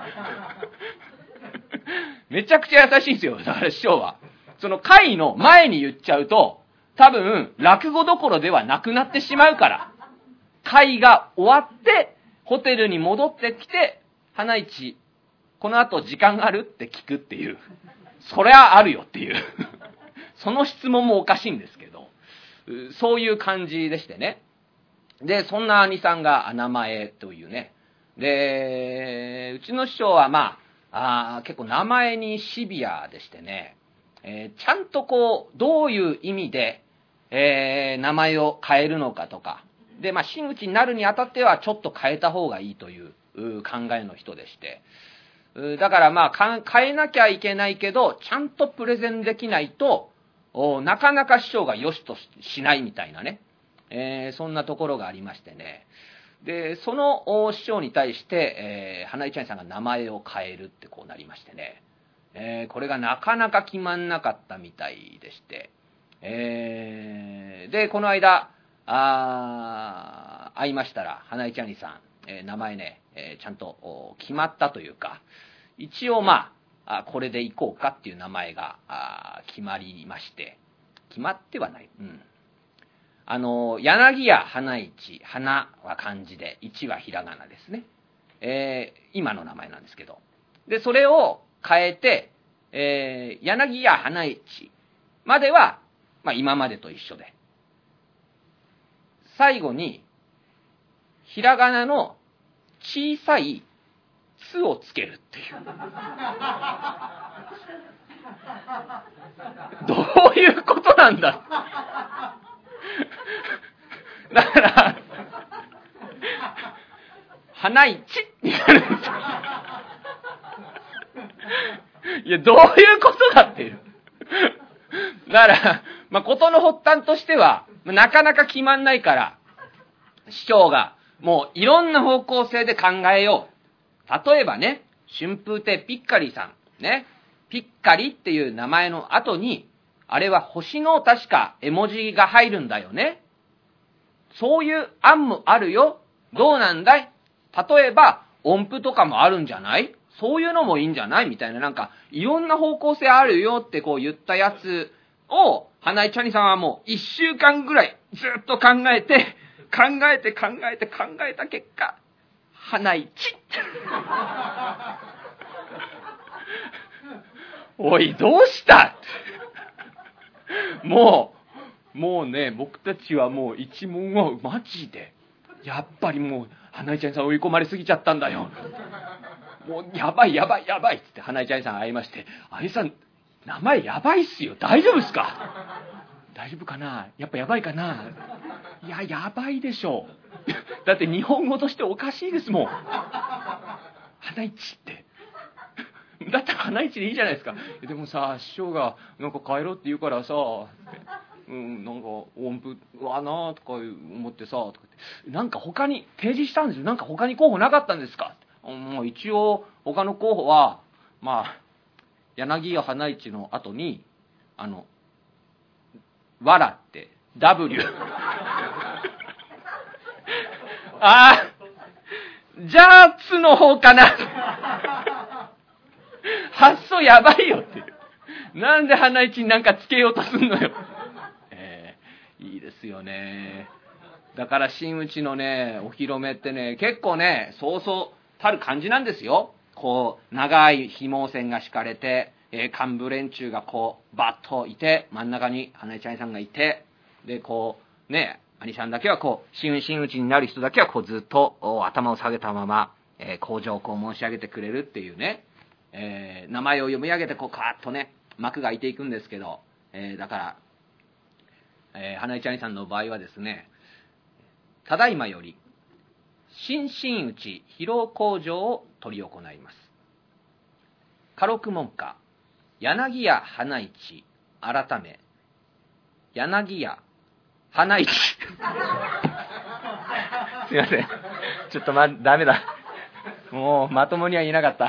めちゃくちゃ優しいんですよ、だから師匠は。その会の前に言っちゃうと、多分、落語どころではなくなってしまうから。会が終わって、ホテルに戻ってきて、花市、この後時間あるって聞くっていう。そりゃあるよっていう。その質問もおかしいんですけど、そういう感じでしてね。で、そんな兄さんが名前というね。で、うちの師匠はまあ、あ結構名前にシビアでしてね、えー、ちゃんとこう、どういう意味で、えー、名前を変えるのかとか、で、まあ、真打ちになるにあたってはちょっと変えた方がいいという考えの人でして、だからまあ、変えなきゃいけないけど、ちゃんとプレゼンできないと、なかなか師匠が良しとしないみたいなね、えー、そんなところがありましてね。で、その師匠に対して、えー、花市兄さんが名前を変えるってこうなりましてね、えー、これがなかなか決まんなかったみたいでして、えー、で、この間、あ会いましたら、花市兄さん、えー、名前ね、えー、ちゃんと決まったというか、一応まあ、これでいこうかっていう名前が決まりまして、決まってはない。うん。あの、柳家花市、花は漢字で、一はひらがなですね。えー、今の名前なんですけど。で、それを変えて、えー、柳家花市までは、まあ今までと一緒で。最後に、ひらがなの小さいつをつけるっていう。どういうことなんだ。だから、花市になるんですよ。いや、どういうことだっていう。だから、まあ、ことの発端としては、なかなか決まんないから、師匠が、もういろんな方向性で考えよう。例えばね、春風亭ピッカリさん、ね、ピッカリっていう名前の後に、あれは星の確か絵文字が入るんだよね。そういう案もあるよ。どうなんだい？例えば、音符とかもあるんじゃない？そういうのもいいんじゃない？みたいな、なんか、いろんな方向性あるよってこう言ったやつを、花井チャニさんはもう一週間ぐらいずっと考えて、考えて考えて考えた結果、花井チおい、どうしたもう、もうね、僕たちはもう一問をマジで、やっぱりもう、花井ちゃんさん追い込まれすぎちゃったんだよ。もう、やばいやばいやばいっつって花井ちゃんさん会いまして、あいさん、名前やばいっすよ。大丈夫っすか？大丈夫かな？やっぱやばいかな？いや、やばいでしょう。だって日本語としておかしいですもん。花市って。だったら花市でいいじゃないですか。でもさ、師匠がなんか帰ろうって言うからさ、ってうん、なんか音符はなとか思ってさ、とかってなんか他に提示したんですよ。なんか他に候補なかったんですか。もう一応他の候補はまあ柳家花市の後にあのわらって W あーじゃあつの方かな発想やばいよっていう。なんで花市になんかつけようとすんのよ。えー、いいですよね。だから真打ちのねお披露目ってね結構ねそうそうたる感じなんですよ。こう長い紐線が敷かれて、えー、幹部連中がこうバッといて、真ん中に花市兄さんがいて、でこうね兄さんだけはこう真打ちになる人だけはこうずっと頭を下げたまま、えー、口上をこう申し上げてくれるっていうね、えー、名前を読み上げてこうカーッとね幕が開いていくんですけど、えー、だから、えー、花市兄さんの場合はですね、ただいまより新真打ち披露口上を執り行います。家禄門下柳家花市改め柳家花市すいません、ちょっとまダメだ、もうまともには言えなかった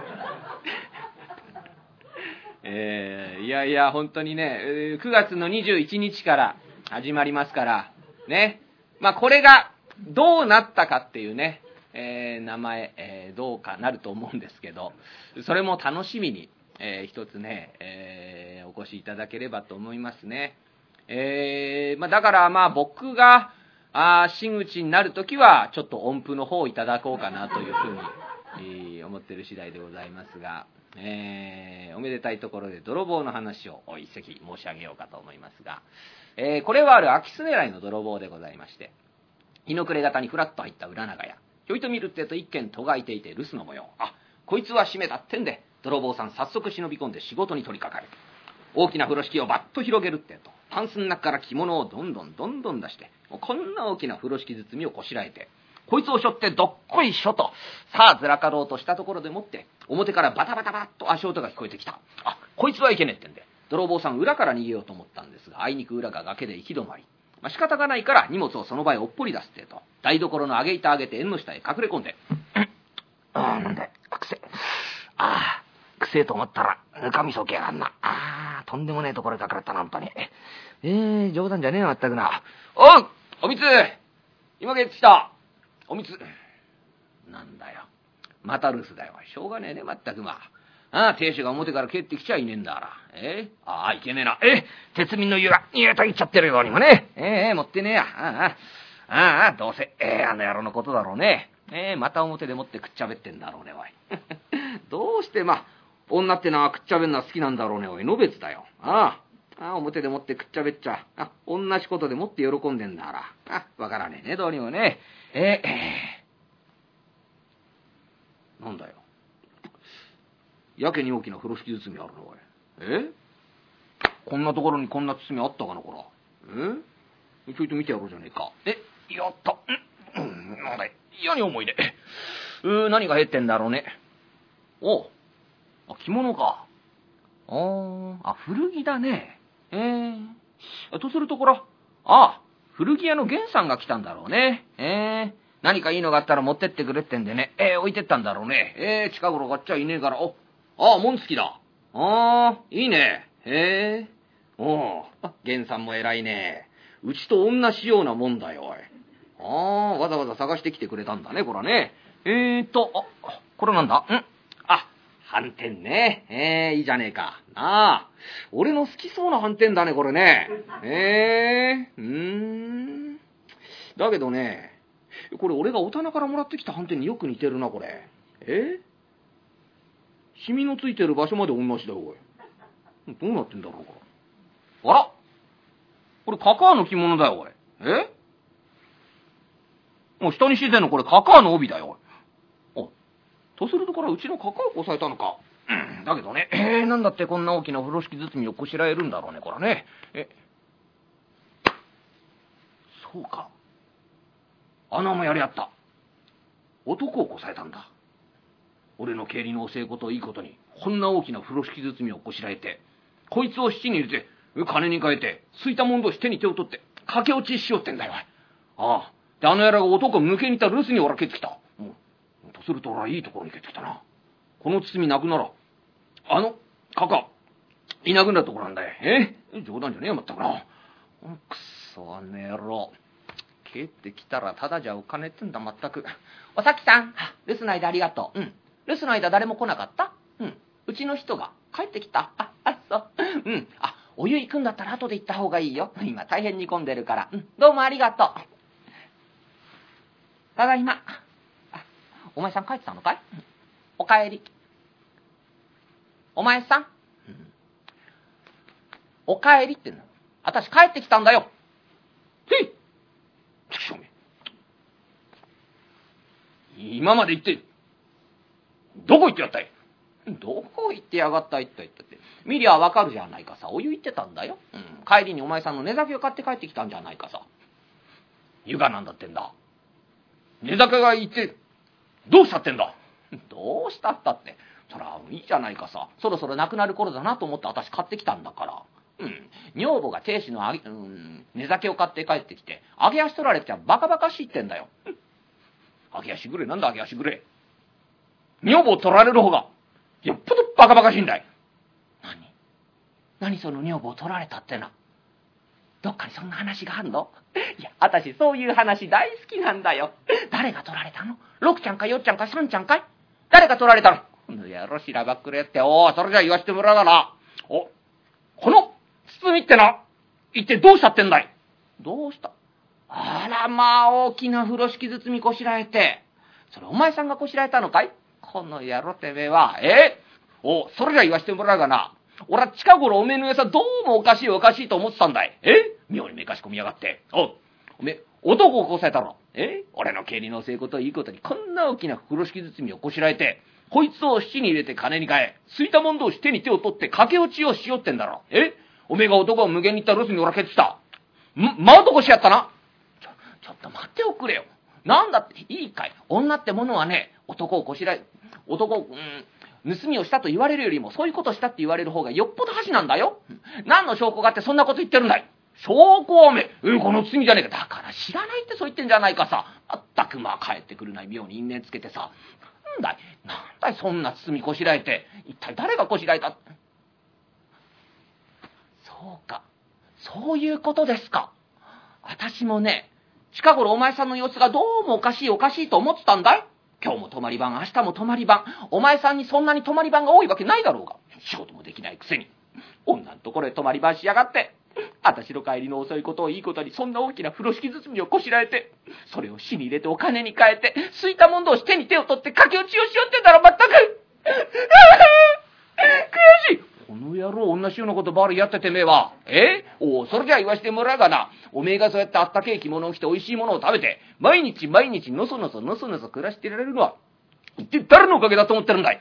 えー、いやいや本当にねくがつのにじゅういちにちから始まりますからね、まあこれがどうなったかっていうね、えー、名前、えー、どうかなると思うんですけど、それも楽しみに、えー、一つね、えー、お越しいただければと思いますね。えーまあ、だからまあ僕があ真打ちになるときはちょっと音符の方をいただこうかなというふうに、えー、思ってる次第でございますが、えー、おめでたいところで泥棒の話を一席申し上げようかと思いますが、えー、これはある空き巣狙いの泥棒でございまして、日の暮れ方にふらっと入った裏長屋、ひょいと見るってえと一軒とがいていて留守の模様。あ、こいつは閉めたってんで泥棒さん早速忍び込んで仕事に取り掛かる。大きな風呂敷をバッと広げるってえとタンスの中から着物をどんどんどんどん出して、こんな大きな風呂敷包みをこしらえて、こいつを背負ってどっこいしょとさあずらかろうとしたところでもって表からバタバタバッと足音が聞こえてきた。あ、こいつはいけねえってんで泥棒さん裏から逃げようと思ったんですが、あいにく裏が崖で行き止まり、まあ、仕方がないから荷物をその場へおっぽり出すってえと台所の上げ板上げて縁の下へ隠れ込んであなんだくせああくせえと思ったらぬかみそきやがんな。あとんでもねえところへ隠れたな本当に。えー、冗談じゃねえな全くな。おうおみつ今帰ってきた。おみつなんだよまた留守だよ。しょうがねえね全く。まあああ亭主が表から帰ってきちゃいねえんだから。えー、ああいけねえな。え鉄瓶の湯が煮えたぎっちゃってるようにもね。ええー、持ってねえや。ああああどうせ、えー、あの野郎のことだろうね。えー、また表でもってくっちゃべってんだろうねおいどうしてまあ女ってのはくっちゃべんのは好きなんだろうねおい。のべつだよ。ああああ表でもってくっちゃべっちゃあ同じことでもって喜んでんだからあわからねえねどうにもね。えー、えー、なんだよやけに大きな風呂敷包みあるのおい。えこんなところにこんな包みあったかなこら。えちょいと見てやろうじゃねえか。えやったん、うん、なんだい嫌に思いね。うー何が入ってんだろうね。おあ着物か。ああ古着だね。えー、とするところあ古着屋の源さんが来たんだろうね。えー、何かいいのがあったら持ってってくれってんでね、えー、置いてったんだろうね。えー、近頃買っちゃいねえからおああ、紋付きだ。ああ、いいね。へえ。おお、源さんも偉いね。うちと同じようなもんだよ、おい。ああ、わざわざ探してきてくれたんだね、こらね。えーと、あ、これなんだんあ、斑点ね。えー、いいじゃねえか。なあ、俺の好きそうな斑点だね、これね。えー、うーん。だけどね、これ俺がお棚からもらってきた斑点によく似てるな、これ。えーシミのついてる場所まで同じだよおい。どうなってんだろうか。あらこれカカアの着物だよおい。えもう下に敷いてんのこれカカアの帯だよおい。あとするとこれはうちのカカアをこさえたのか。うんだけどね、えー、なんだってこんな大きな風呂敷包みをこしらえるんだろうねこれね。えそうか穴もやりやった。男をこさえたんだ。 俺の経理の教えことをいいことに、こんな大きな風呂敷包みをこしらえて、こいつを七に入れて、金に変えて、すいたもん同士手に手を取って、駆け落ちしようってんだよ。ああ。で、あの野郎が男を向けにいた留守に俺は蹴ってきた。うん。とすると俺はいいところに蹴ってきたな。この包みなくなら、あの、カカ、いなくなるところなんだよ。え冗談じゃねえよ、まったくな。くそ、あの野郎。蹴ってきたらただじゃお金ってんだ、まったく。おさきさん、留守の間ありがとう。うん。留守の間誰も来なかった？うん。うちの人が帰ってきた。あ、あ、そう。うん。あ、お湯行くんだったら後で行った方がいいよ。今大変煮込んでるから。うん。どうもありがとう。ただいま。あ、お前さん帰ってたのかい？おかえり。お前さん、うん、おかえりってんの。私帰ってきたんだよ。へい。ちくしょうめ。今まで言って、どこ行ってやったい？どこ行ってやがったいって言ったって。見りゃわかるじゃないかさ。お湯行ってたんだよ。うん。帰りにお前さんの寝酒を買って帰ってきたんじゃないかさ。湯がなんだってんだ。寝酒が行って、どうしたってんだ。どうしたったって。そら、いいじゃないかさ。そろそろ亡くなる頃だなと思って私買ってきたんだから。うん。女房が亭主のあげ、うん、寝酒を買って帰ってきて、揚げ足取られちゃバカバカしいってんだよ。揚げ足ぐれなんだ揚げ足ぐれ。女房を取られる方が、よっぽどバカバカしいんだい。何何その女房を取られたってな。どっかにそんな話があるの？いや、私そういう話大好きなんだよ。誰が取られたの？六ちゃんか四ちゃんか三ちゃんかい？誰が取られたの？やろしらばっくれって、おお、それじゃ言わしてもらうがな。お、この包みってな、一体どうしたってんだい？どうした？あらまあ、大きな風呂敷包みこしらえて。それお前さんがこしらえたのかい？この野郎てめえは。えお、それじゃ言わしてもらうがな。俺は近頃おめえの餌どうもおかしいおかしいと思ってたんだい。え妙にめかし込みやがって。お、おめえ、男をこさえたろ。え俺の経理の教えこといいことに、こんな大きな風呂敷包みをこしらえて、こいつを七に入れて金に変え、すいたもん同士手に手を取って駆け落ちをしようってんだろ。えおめえが男を無限に行った留守に俺は蹴ってきた。ん真男しやったな。ちょ、ちょっと待っておくれよ。なんだって、いいかい。女ってものはね、男をこしらえ、男を、うん、盗みをしたと言われるよりも、そういうことしたって言われる方がよっぽど恥なんだよ。何の証拠があってそんなこと言ってるんだい。証拠はおめえ、えこの罪じゃねえか。だから知らないってそう言ってんじゃないかさ。まったくまあ帰ってくるない妙に因縁つけてさ。なんだい、なんだいそんな包みこしらえて。一体誰がこしらえた？そうか。そういうことですか。私もね、近頃お前さんの様子がどうもおかしいおかしいと思ってたんだい。今日も泊まり番、明日も泊まり番。お前さんにそんなに泊まり番が多いわけないだろうが。仕事もできないくせに。女のところへ泊まり番しやがって。私の帰りの遅いことをいいことに、そんな大きな風呂敷包みをこしらえて、それを死に入れてお金に変えて、すいたもん同士手に手を取って駆け落ちをしようってんだろ、まったく。悔しい。この野郎、同じようなことばかりやっててめえは。えおお、それじゃあ言わしてもらうがな。おめえがそうやってあったけえ着物を着て美味しいものを食べて、毎日毎日のそのそのそのそ暮らしていられるのは、一体誰のおかげだと思ってるんだい。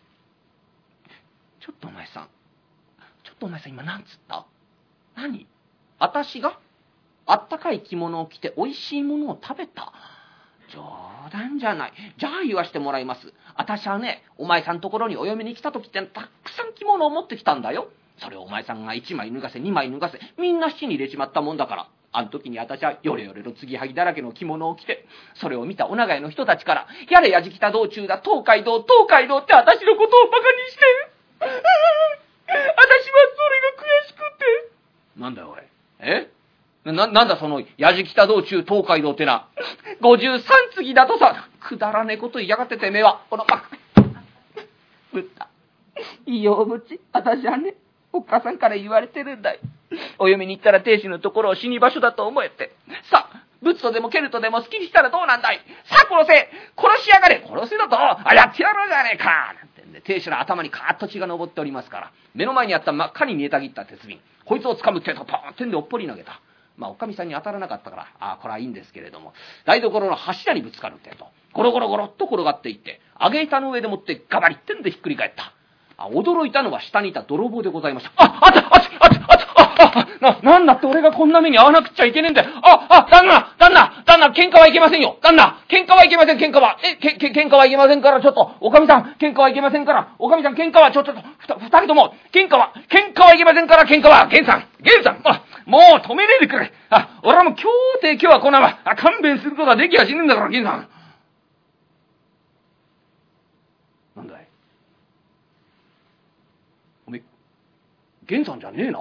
ちょっとお前さん。ちょっとお前さん今なんつった？何？私があったかい着物を着て美味しいものを食べた？冗談じゃない。じゃあ言わしてもらいます。私はね、お前さんのところにお嫁に来た時ってたくさん着物を持ってきたんだよ。それをお前さんが一枚脱がせ二枚脱がせ、みんな七に入れちまったもんだから。あの時に私はヨレヨレの継ぎはぎだらけの着物を着て、それを見たお長屋の人たちから、やれやじきた道中だ、東海道、東海道って私のことをバカにして。私はそれが悔しくて。なんだよ俺。えな、なんだその、やじきた道中東海道ってな。五十三次だとさ、くだらねえこと言いやがっててめえは。この、あ、ぶった。いいよ、おぶち。私はね、おっかさんから言われてるんだい。お嫁に行ったら亭主のところを死に場所だと思えて。さあ、ぶつとでも蹴るとでも好きにしたらどうなんだい。さあ殺せ殺しやがれ殺せだとあ、やってやろうじゃねえかなんてんで、亭主の頭にカーッと血が昇っておりますから、目の前にあった真っ赤に煮えたぎった鉄瓶。こいつを掴むってとポーンってんでおっぽり投げた。まあ、おかみさんに当たらなかったから、ああ、これはいいんですけれども、台所の柱にぶつかるってと、ゴロゴロゴロっと転がっていって、揚げ板の上でもってガバリってんでひっくり返った。あ、驚いたのは下にいた泥棒でございました。あ、あったあったあったあったああ、な、なんだって俺がこんな目に遭わなくちゃいけねえんだよ。あ、あ、旦那、旦那、旦那、喧嘩はいけませんよ。旦那、喧嘩はいけません、喧嘩は。え、け、け、喧嘩はいけませんから、ちょっと、おかみさん、喧嘩はいけませんから、おかみさん、喧嘩は、ちょっと、ふた、二人とも、喧嘩は、喧嘩はいけませんから、喧嘩は、ゲンさん、ゲンさん、あ、もう止めねえでくれ。あ、俺はもう今日で今日はこんなわ。あ、勘弁することはできやしねえんだから、ゲンさん。なんだいおめえ、ゲンさんじゃねえな。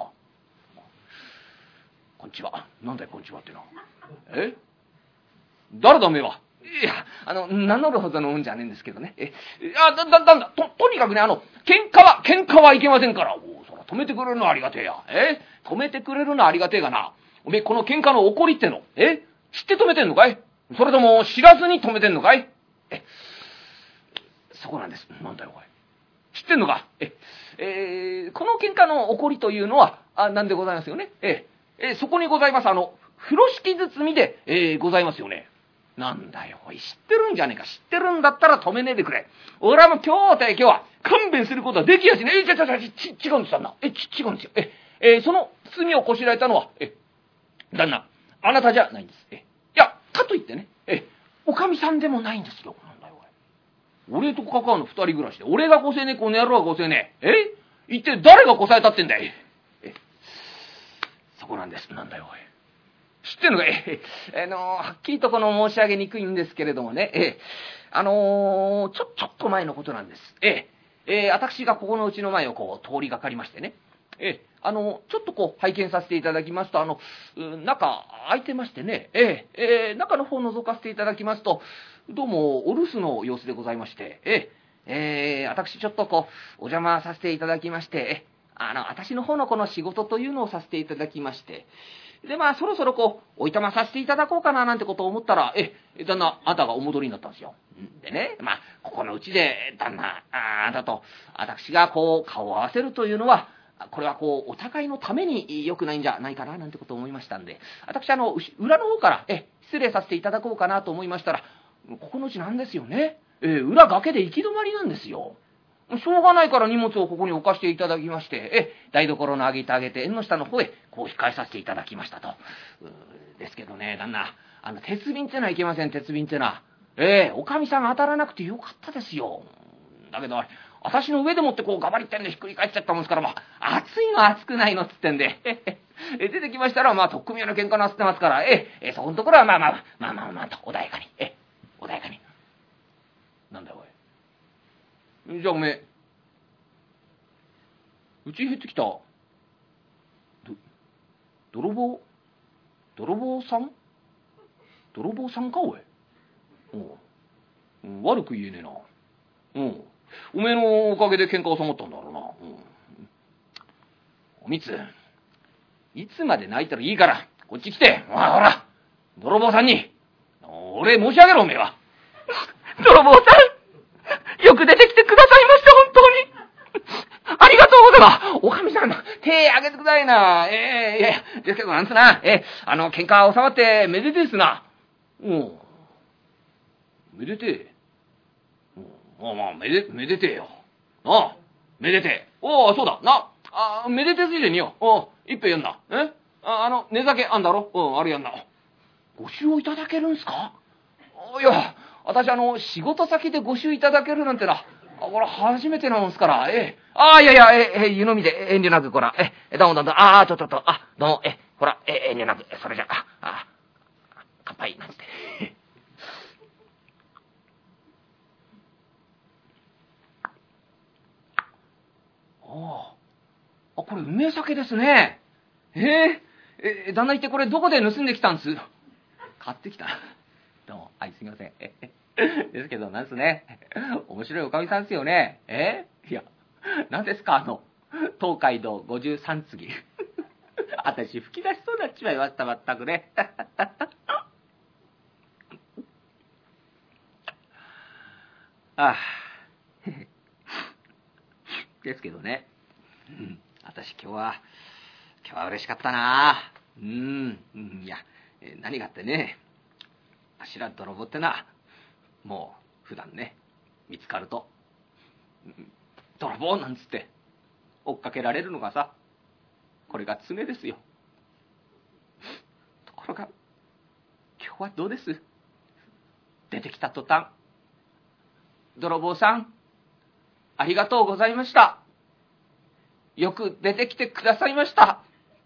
こんちは。なんだいこんちはってな。え誰だおめえは。いや、あの、名乗るほどのもんじゃねえんですけどね。え、あ、だ、だ、だんだ、と、とにかくね、あの、喧嘩は、喧嘩はいけませんから。おそら、止めてくれるのはありがてえや。え止めてくれるのはありがてえがな。おめえ、この喧嘩の起こりっての、え知って止めてんのかいそれとも、知らずに止めてんのかいえ、そこなんです。なんだよ、おい。知ってんのかえ、えー、この喧嘩の起こりというのは、あ、なんでございますよね。ええ、そこにございます、あの、風呂敷包みで、えー、ございますよね。なんだよ、おい、知ってるんじゃねえか。知ってるんだったら止めねえでくれ。俺はもう今日で今日は勘弁することはできやしねえ。え、ちゃちゃちゃ、ち、違うんです、旦那。え、ち、違うんですよ。え、えー、その罪をこしらえたのは、え、旦那、あなたじゃないんです。え、いや、かといってね、え、おかみさんでもないんですよ。なんだよ、おい。俺と関わるの二人暮らしで、俺がこせねえ、この野郎がこせねえ。え一体誰がこさえたってんだい。え、そこなんです。なんだよ、おい。知ってんのかえ、え、あのー、はっきりとこの申し上げにくいんですけれどもね、え、あのー、ちょ、ちょっと前のことなんです。え、え、私がここのうちの前をこう通りがかりましてね、え、あのー、ちょっとこう拝見させていただきますと、あの、中開いてましてね、え、え、中の方を覗かせていただきますと、どうもお留守の様子でございまして、え、え、私ちょっとこうお邪魔させていただきまして、あの、私の方のこの仕事というのをさせていただきまして、で、まあ、そろそろこう、おいたまさせていただこうかな、なんてことを思ったら、え、旦那、あんたがお戻りになったんですよ。でね、まあ、ここのうちで、旦那、ああんたと、私がこう、顔を合わせるというのは、これはこう、お互いのために良くないんじゃないかな、なんてことを思いましたんで、私、あの、裏の方から、え、失礼させていただこうかなと思いましたら、ここのうちなんですよね。え、裏崖で行き止まりなんですよ。しょうがないから荷物をここに置かせていただきまして、え、台所の上げてあげて、縁の下の方へ、こう控えさせていただきましたと。ですけどね、旦那、あの、鉄瓶ってのはいけません、鉄瓶ってのは。ええ、おかみさん当たらなくてよかったですよ。だけど、私の上でもってこう、ガバリってんでひっくり返っちゃったもんですから、まあ、熱いの熱くないのっつってんで、え、出てきましたら、まあ、とっくみ屋の喧嘩なすってますから、ええ、そこのところは、まあまあ、まあまあまあ、と、穏やかに、え、穏やかに。なんだよ、おい。じゃあおめえ、うちへってきた、ど、泥棒、泥棒さん泥棒さんか、おい。うん。悪く言えねえな。うん。おめえのおかげで喧嘩収まったんだろうな。うん。おみつ、いつまで泣いたらいいから、こっち来て、ほらほら、泥棒さんに、俺申し上げろ、おめえは。泥棒さん、よく出てきてくださいました、本当に。ありがとうございます。おかみさん、手あげてくださいな。ええー、いやいや、ですけど、なんつな、えー、あの、喧嘩収まってめでてえっすな。うん。めでてえ。うん、まあまあ、めで、めでてえよ。なあ、めでてえ。おお、そうだ、な、あ、めでてえついでによ。お一杯やんな。えあ、あの、寝酒あんだろうん、あれやんな。ご祝をいただけるんすかいや、私、あの、仕事先でご祝いただけるなんてな、あ、これ初めてなもんすから、ええ。ああ、いやいや、ええ、湯飲みで遠慮なく、こら、ええ、どうもどうも、ああ、ちょっとっと、あ、どうも、え、ほら、え、遠慮なく、それじゃ、あ、あ、乾杯、なんつって。ああ、これ、うめえ酒ですね。ええ、え、旦那言ってこれどこで盗んできたんす？買ってきた。どうも、あいすみません。ですけど、なんすね。面白いおかみさんですよね。えいや、何ですか、あの、東海道五十三次。私、吹き出しそうになっちまいました、まったくね。ああ。ですけどね。うん、私、今日は、今日は嬉しかったな。うん、うん、いや、何がってね、あしら泥棒ってな、もう普段ね、見つかると、泥棒なんつって追っかけられるのがさ、 これが常ですよ。ところが今日はどうです？出てきた途端、泥棒さんありがとうございました、よく出てきてくださいました。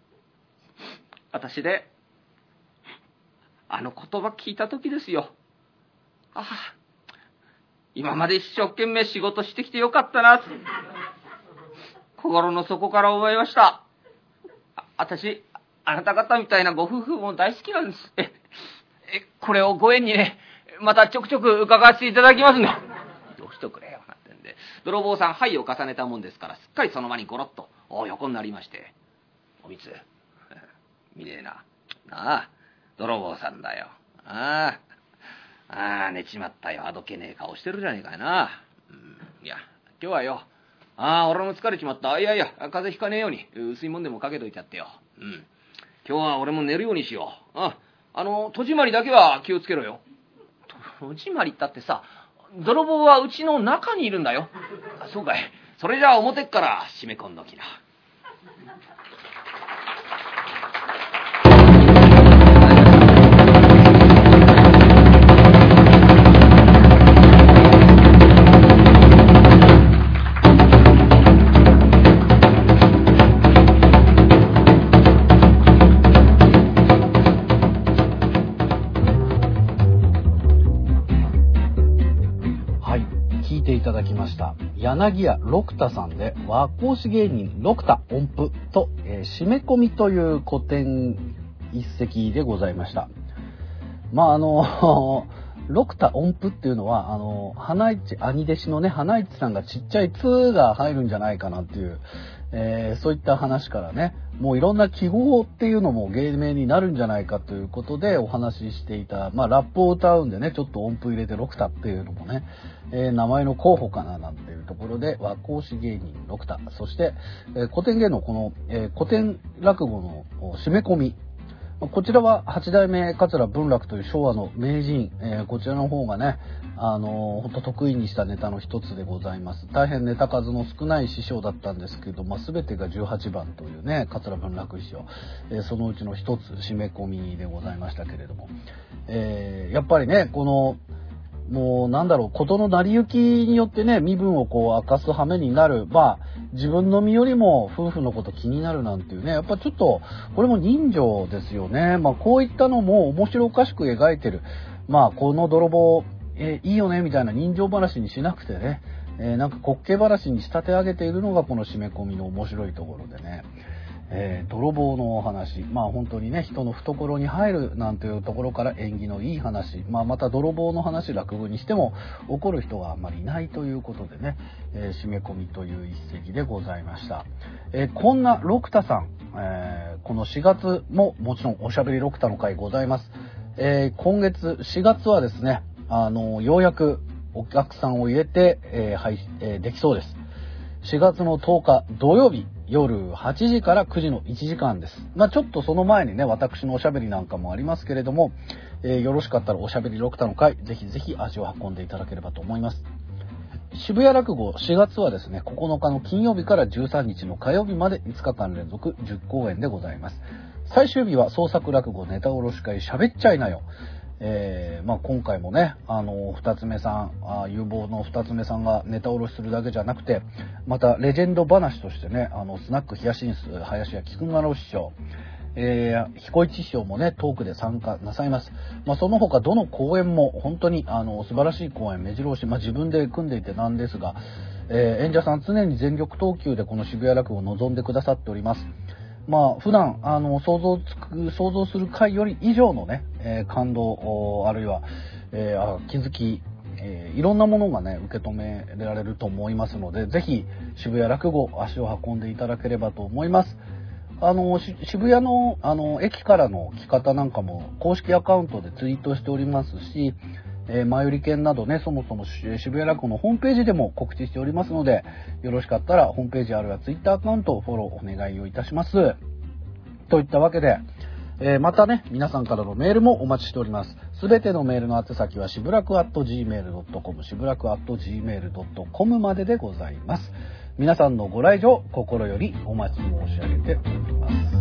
私であの言葉聞いた時ですよ。ああ、今まで一生懸命仕事してきてよかったな、心の底から思いました。あ、私あなた方みたいなご夫婦も大好きなんです。え、え、これをご縁にね、またちょくちょく伺わせていただきますね。どうしとくれよなんてんで、泥棒さん牌を重ねたもんですから、すっかりその場にゴロッとお横になりまして、おみつ見ねえな、なあ泥棒さんだよ、ああああ寝ちまったよ、あどけねえ顔してるじゃねえかよな、うん、いや今日はよ、ああ俺も疲れちまった、いやいや風邪ひかねえように薄いもんでもかけといてやってよ、うん、今日は俺も寝るようにしよう、ああの戸締まりだけは気をつけろよ。戸締まりったってさ、泥棒はうちの中にいるんだよ。あ、そうかい、それじゃあ表っから締め込んどきな。 いただきました柳家六太さんで和講師芸人六太音符と、えー、締め込みという古典一席でございました。まああの六太音符っていうのはあの花市兄弟子のね花市さんがちっちゃい「つ」が入るんじゃないかなっていう、えー、そういった話からね、もういろんな記号っていうのも芸名になるんじゃないかということでお話ししていた、まあラップを歌うんでね、ちょっと音符入れて六太っていうのもね、えー、名前の候補かななんていうところで和講師芸人六太、そして、えー、古典芸能この、えー、古典落語の締め込み、こちらは八代目桂文楽という昭和の名人、えー、こちらの方がね、あのー、ほんと得意にしたネタの一つでございます。大変ネタ数の少ない師匠だったんですけど、まあ、全てがじゅうはちばんというね、桂文楽師匠、えー、そのうちの一つ締め込みでございましたけれども、えー、やっぱりね、このもうなんだろう、事の成り行きによってね、身分をこう明かす羽目になる、まあ自分の身よりも夫婦のこと気になるなんていうね、やっぱちょっとこれも人情ですよね。まあこういったのも面白おかしく描いてる、まあこの泥棒、えー、いいよねみたいな人情話にしなくてね、えー、なんか滑稽話に仕立て上げているのがこの締め込みの面白いところでね、えー、泥棒のお話、まあ本当にね、人の懐に入るなんていうところから縁起のいい話、まあまた泥棒の話落語にしても怒る人があんまりいないということでね、えー、締め込みという一席でございました。えー、こんな六太さん、えー、このしがつももちろんおしゃべり六太の会ございます。えー、今月しがつはですね、あのようやくお客さんを入れて、えーはいえー、できそうです。しがつのとおか土曜日夜はちじからくじのいちじかんです。まあちょっとその前にね、私のおしゃべりなんかもありますけれども、えー、よろしかったらおしゃべり六太の会、ぜひぜひ足を運んでいただければと思います。渋谷落語しがつはですね、ここのかの金曜日からじゅうさんにちの火曜日までいつかかん連続じゅっこうえんでございます。最終日は創作落語ネタおろし会喋っちゃいなよ。えーまあ、今回もね、あの二つ目さん、あ有望の二つ目さんがネタおろしするだけじゃなくて、またレジェンド話としてね、あのスナックヒヤシンス林家菊五郎師匠、えー、彦一師匠もねトークで参加なさいます。まあ、その他どの公演も本当にあの素晴らしい公演目白押し、まあ、自分で組んでいてなんですが、えー、演者さん常に全力投球でこの渋谷落語を望んでくださっております。まあ普段あの想像つく想像する回より以上のね、えー、感動あるいは、えー、あ気づき、えー、いろんなものがね受け止められると思いますので、ぜひ渋谷落語足を運んでいただければと思います。あの渋谷のあの駅からの来方なんかも公式アカウントでツイートしておりますし、えー、前売り券などね、そもそも渋谷落語のホームページでも告知しておりますので、よろしかったらホームページあるいはツイッターアカウントをフォローお願いをいたします。といったわけで、えー、またね、皆さんからのメールもお待ちしております。すべてのメールの宛先はしぶらく アットジーメールドットコム、しぶらく アットジーメールドットコム まででございます。 皆さんのご来場心よりお待ち申し上げております。